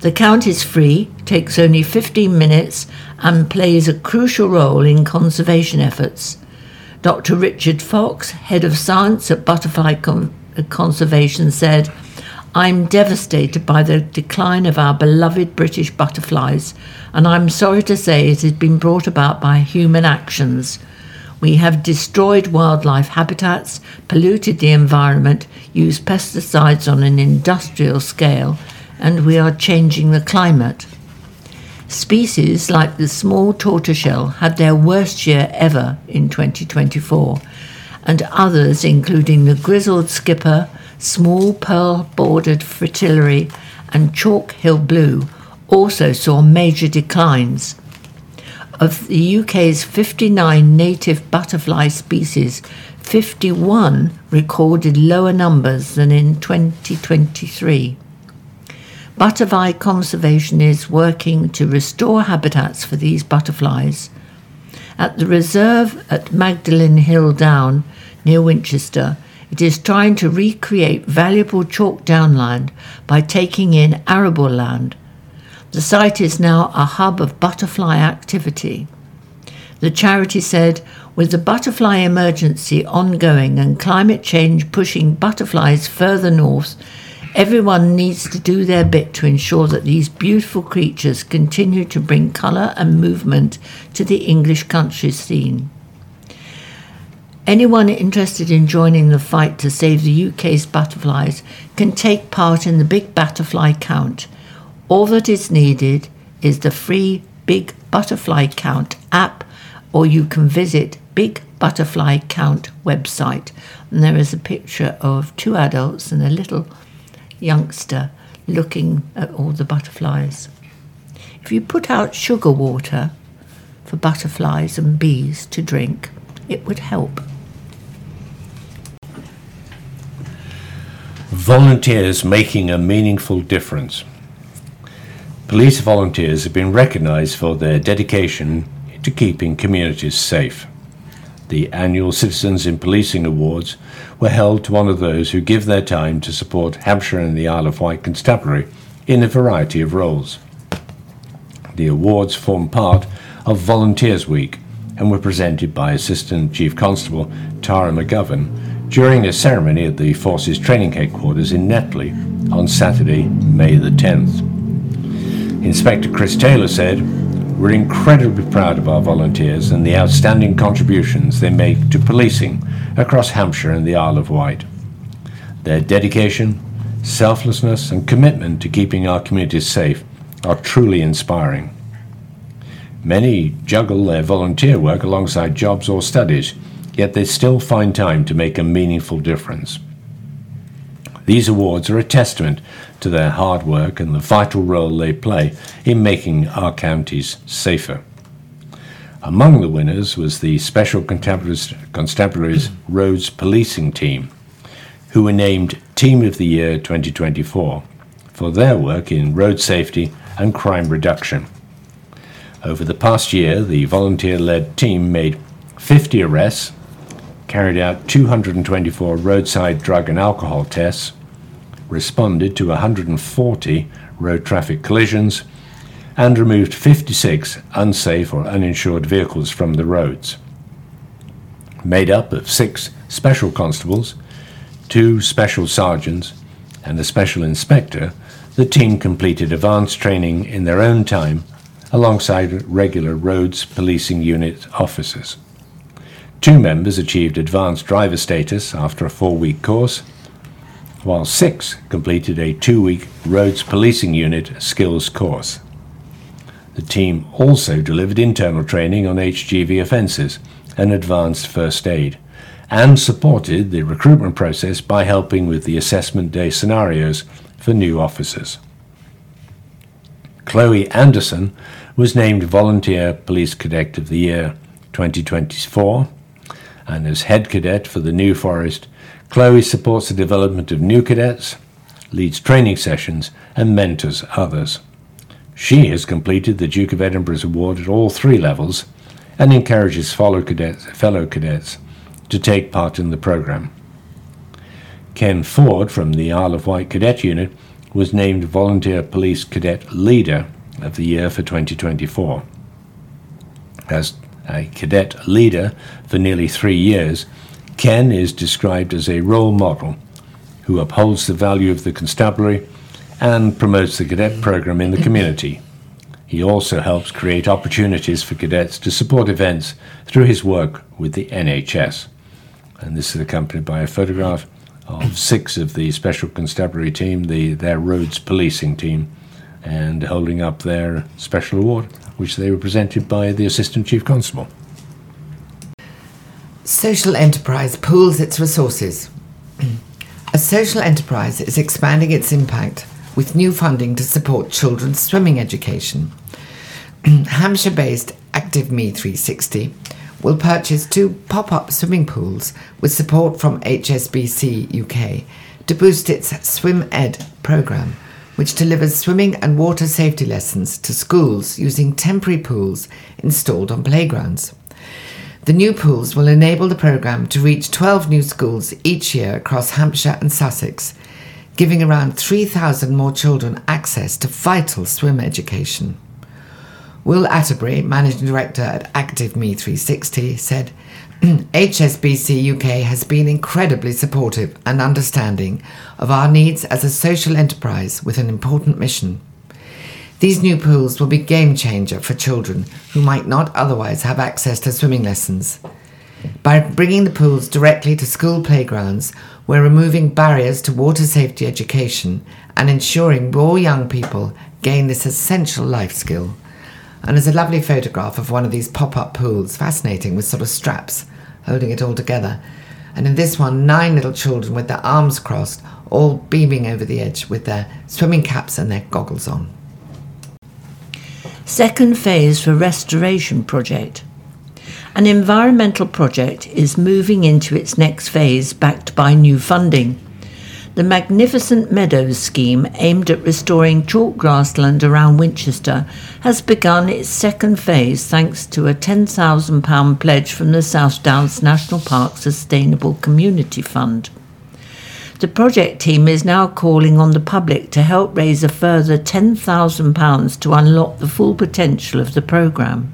The count is free, takes only fifteen minutes, and plays a crucial role in conservation efforts. Doctor Richard Fox, head of science at Butterfly Con- Conservation, said, "I'm devastated by the decline of our beloved British butterflies, and I'm sorry to say it has been brought about by human actions. We have destroyed wildlife habitats, polluted the environment, used pesticides on an industrial scale, and we are changing the climate." Species like the small tortoiseshell had their worst year ever in twenty twenty-four, and others, including the grizzled skipper, small pearl-bordered fritillary, and chalk hill blue, also saw major declines. Of the U K's fifty-nine native butterfly species, fifty-one recorded lower numbers than in twenty twenty-three. Butterfly Conservation is working to restore habitats for these butterflies. At the reserve at Magdalen Hill Down, near Winchester, it is trying to recreate valuable chalk downland by taking in arable land. The site is now a hub of butterfly activity. The charity said, with the butterfly emergency ongoing and climate change pushing butterflies further north, everyone needs to do their bit to ensure that these beautiful creatures continue to bring colour and movement to the English countryside. Anyone interested in joining the fight to save the U K's butterflies can take part in the Big Butterfly Count. All that is needed is the free Big Butterfly Count app, or you can visit Big Butterfly Count website. And there is a picture of two adults and a little youngster looking at all the butterflies. If you put out sugar water for butterflies and bees to drink, it would help. Volunteers making a meaningful difference. Police volunteers have been recognised for their dedication to keeping communities safe. The annual Citizens in Policing Awards were held to honour those who give their time to support Hampshire and the Isle of Wight Constabulary in a variety of roles. The awards form part of Volunteers Week and were presented by Assistant Chief Constable Tara McGovern during a ceremony at the Forces Training Headquarters in Netley on Saturday, May the tenth. Inspector Chris Taylor said, "We're incredibly proud of our volunteers and the outstanding contributions they make to policing across Hampshire and the Isle of Wight. Their dedication, selflessness and commitment to keeping our communities safe are truly inspiring. Many juggle their volunteer work alongside jobs or studies, yet they still find time to make a meaningful difference. These awards are a testament to their hard work and the vital role they play in making our counties safer." Among the winners was the Special Constabularies, Constabularies Roads Policing Team, who were named Team of the Year twenty twenty-four for their work in road safety and crime reduction. Over the past year, the volunteer-led team made fifty arrests, carried out two hundred twenty-four roadside drug and alcohol tests, responded to one hundred forty road traffic collisions, and removed fifty-six unsafe or uninsured vehicles from the roads. Made up of six special constables, two special sergeants, and a special inspector, the team completed advanced training in their own time alongside regular roads policing unit officers. Two members achieved advanced driver status after a four-week course, while six completed a two-week roads policing unit skills course. The team also delivered internal training on H G V offences and advanced first aid, and supported the recruitment process by helping with the assessment day scenarios for new officers. Chloe Anderson was named Volunteer Police Cadet of the Year twenty twenty-four, and as head cadet for the New Forest, Chloe supports the development of new cadets, leads training sessions, and mentors others. She has completed the Duke of Edinburgh's award at all three levels and encourages fellow cadets, fellow cadets to take part in the programme. Ken Ford from the Isle of Wight Cadet Unit was named Volunteer Police Cadet Leader of the Year for twenty twenty-four. As a cadet leader for nearly three years, Ken is described as a role model who upholds the value of the constabulary and promotes the cadet program in the community. He also helps create opportunities for cadets to support events through his work with the N H S. And this is accompanied by a photograph of six of the Special Constabulary team, the, their roads policing team, and holding up their special award, which they were presented by the Assistant Chief Constable. Social enterprise pools its resources. A social enterprise is expanding its impact with new funding to support children's swimming education. Hampshire-based Active Me three sixty will purchase two pop-up swimming pools with support from H S B C U K to boost its Swim Ed programme, which delivers swimming and water safety lessons to schools using temporary pools installed on playgrounds. The new pools will enable the programme to reach twelve new schools each year across Hampshire and Sussex, giving around three thousand more children access to vital swim education. Will Atterbury, Managing Director at Active Me three sixty, said, H S B C U K has been incredibly supportive and understanding of our needs as a social enterprise with an important mission. These new pools will be a game changer for children who might not otherwise have access to swimming lessons. By bringing the pools directly to school playgrounds, we're removing barriers to water safety education and ensuring more young people gain this essential life skill. And there's a lovely photograph of one of these pop-up pools, fascinating, with sort of straps holding it all together. And in this one, nine little children with their arms crossed, all beaming over the edge with their swimming caps and their goggles on. Second phase for restoration project. An environmental project is moving into its next phase backed by new funding. The Magnificent Meadows scheme, aimed at restoring chalk grassland around Winchester, has begun its second phase thanks to a ten thousand pounds pledge from the South Downs National Park Sustainable Community Fund. The project team is now calling on the public to help raise a further ten thousand pounds to unlock the full potential of the programme.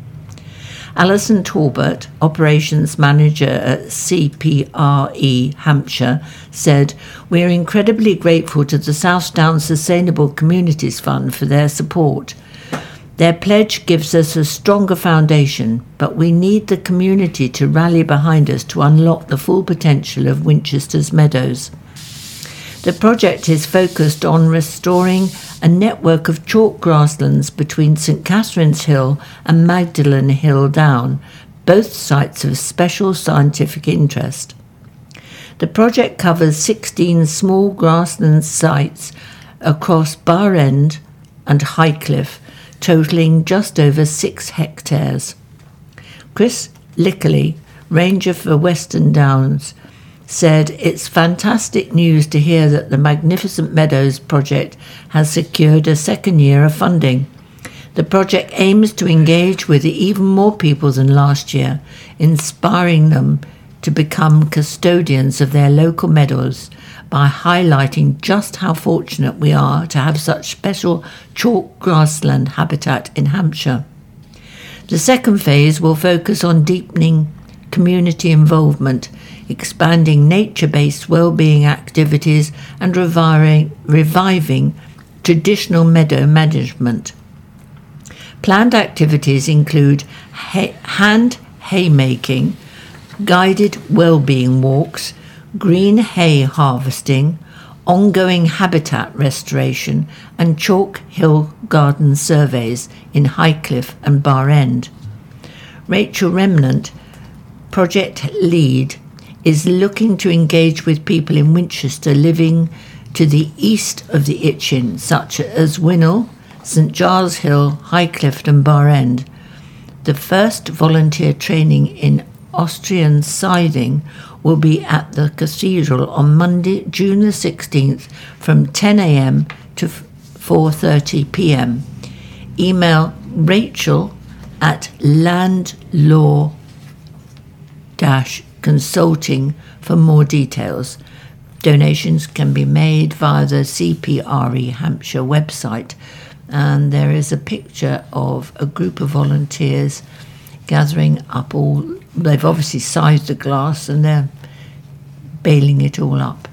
Alison Talbot, Operations Manager at C P R E Hampshire, said, "We are incredibly grateful to the South Downs Sustainable Communities Fund for their support. Their pledge gives us a stronger foundation, but we need the community to rally behind us to unlock the full potential of Winchester's meadows." The project is focused on restoring a network of chalk grasslands between St Catherine's Hill and Magdalen Hill Down, both sites of special scientific interest. The project covers sixteen small grassland sites across Bar End and Highcliffe, totalling just over six hectares. Chris Lickley, Ranger for Western Downs, said, "It's fantastic news to hear that the Magnificent Meadows project has secured a second year of funding. The project aims to engage with even more people than last year, inspiring them to become custodians of their local meadows by highlighting just how fortunate we are to have such special chalk grassland habitat in Hampshire. The second phase will focus on deepening community involvement, expanding nature-based well-being activities and reviving, reviving traditional meadow management. Planned activities include hay, hand haymaking, guided well-being walks, green hay harvesting, ongoing habitat restoration and chalk hill garden surveys in Highcliffe and Bar End. Rachel Remnant, project lead, is looking to engage with people in Winchester living to the east of the Itchen, such as Winnell, St Giles Hill, Highcliffe and Bar End. The first volunteer training in Austrian scything will be at the Cathedral on Monday, June the sixteenth from ten a m to four thirty p m. Email Rachel at landlaw dash consulting for more details. Donations can be made via the C P R E Hampshire website, and there is a picture of a group of volunteers gathering up all. They've obviously sized the glass and they're baling it all up.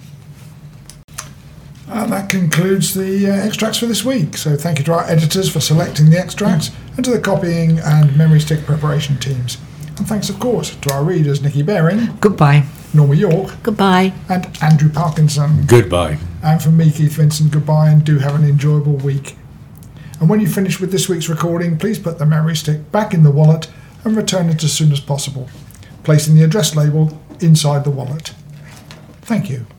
And that concludes the uh, extracts for this week. So thank you to our editors for selecting the extracts, and to the copying and memory stick preparation teams. And thanks, of course, to our readers Nikki Baring, Goodbye. Norma York, Goodbye. and Andrew Parkinson. Goodbye. And from me, Keith Vincent, goodbye, and do have an enjoyable week. And when you finish with this week's recording, please put the memory stick back in the wallet and return it as soon as possible, placing the address label inside the wallet. Thank you.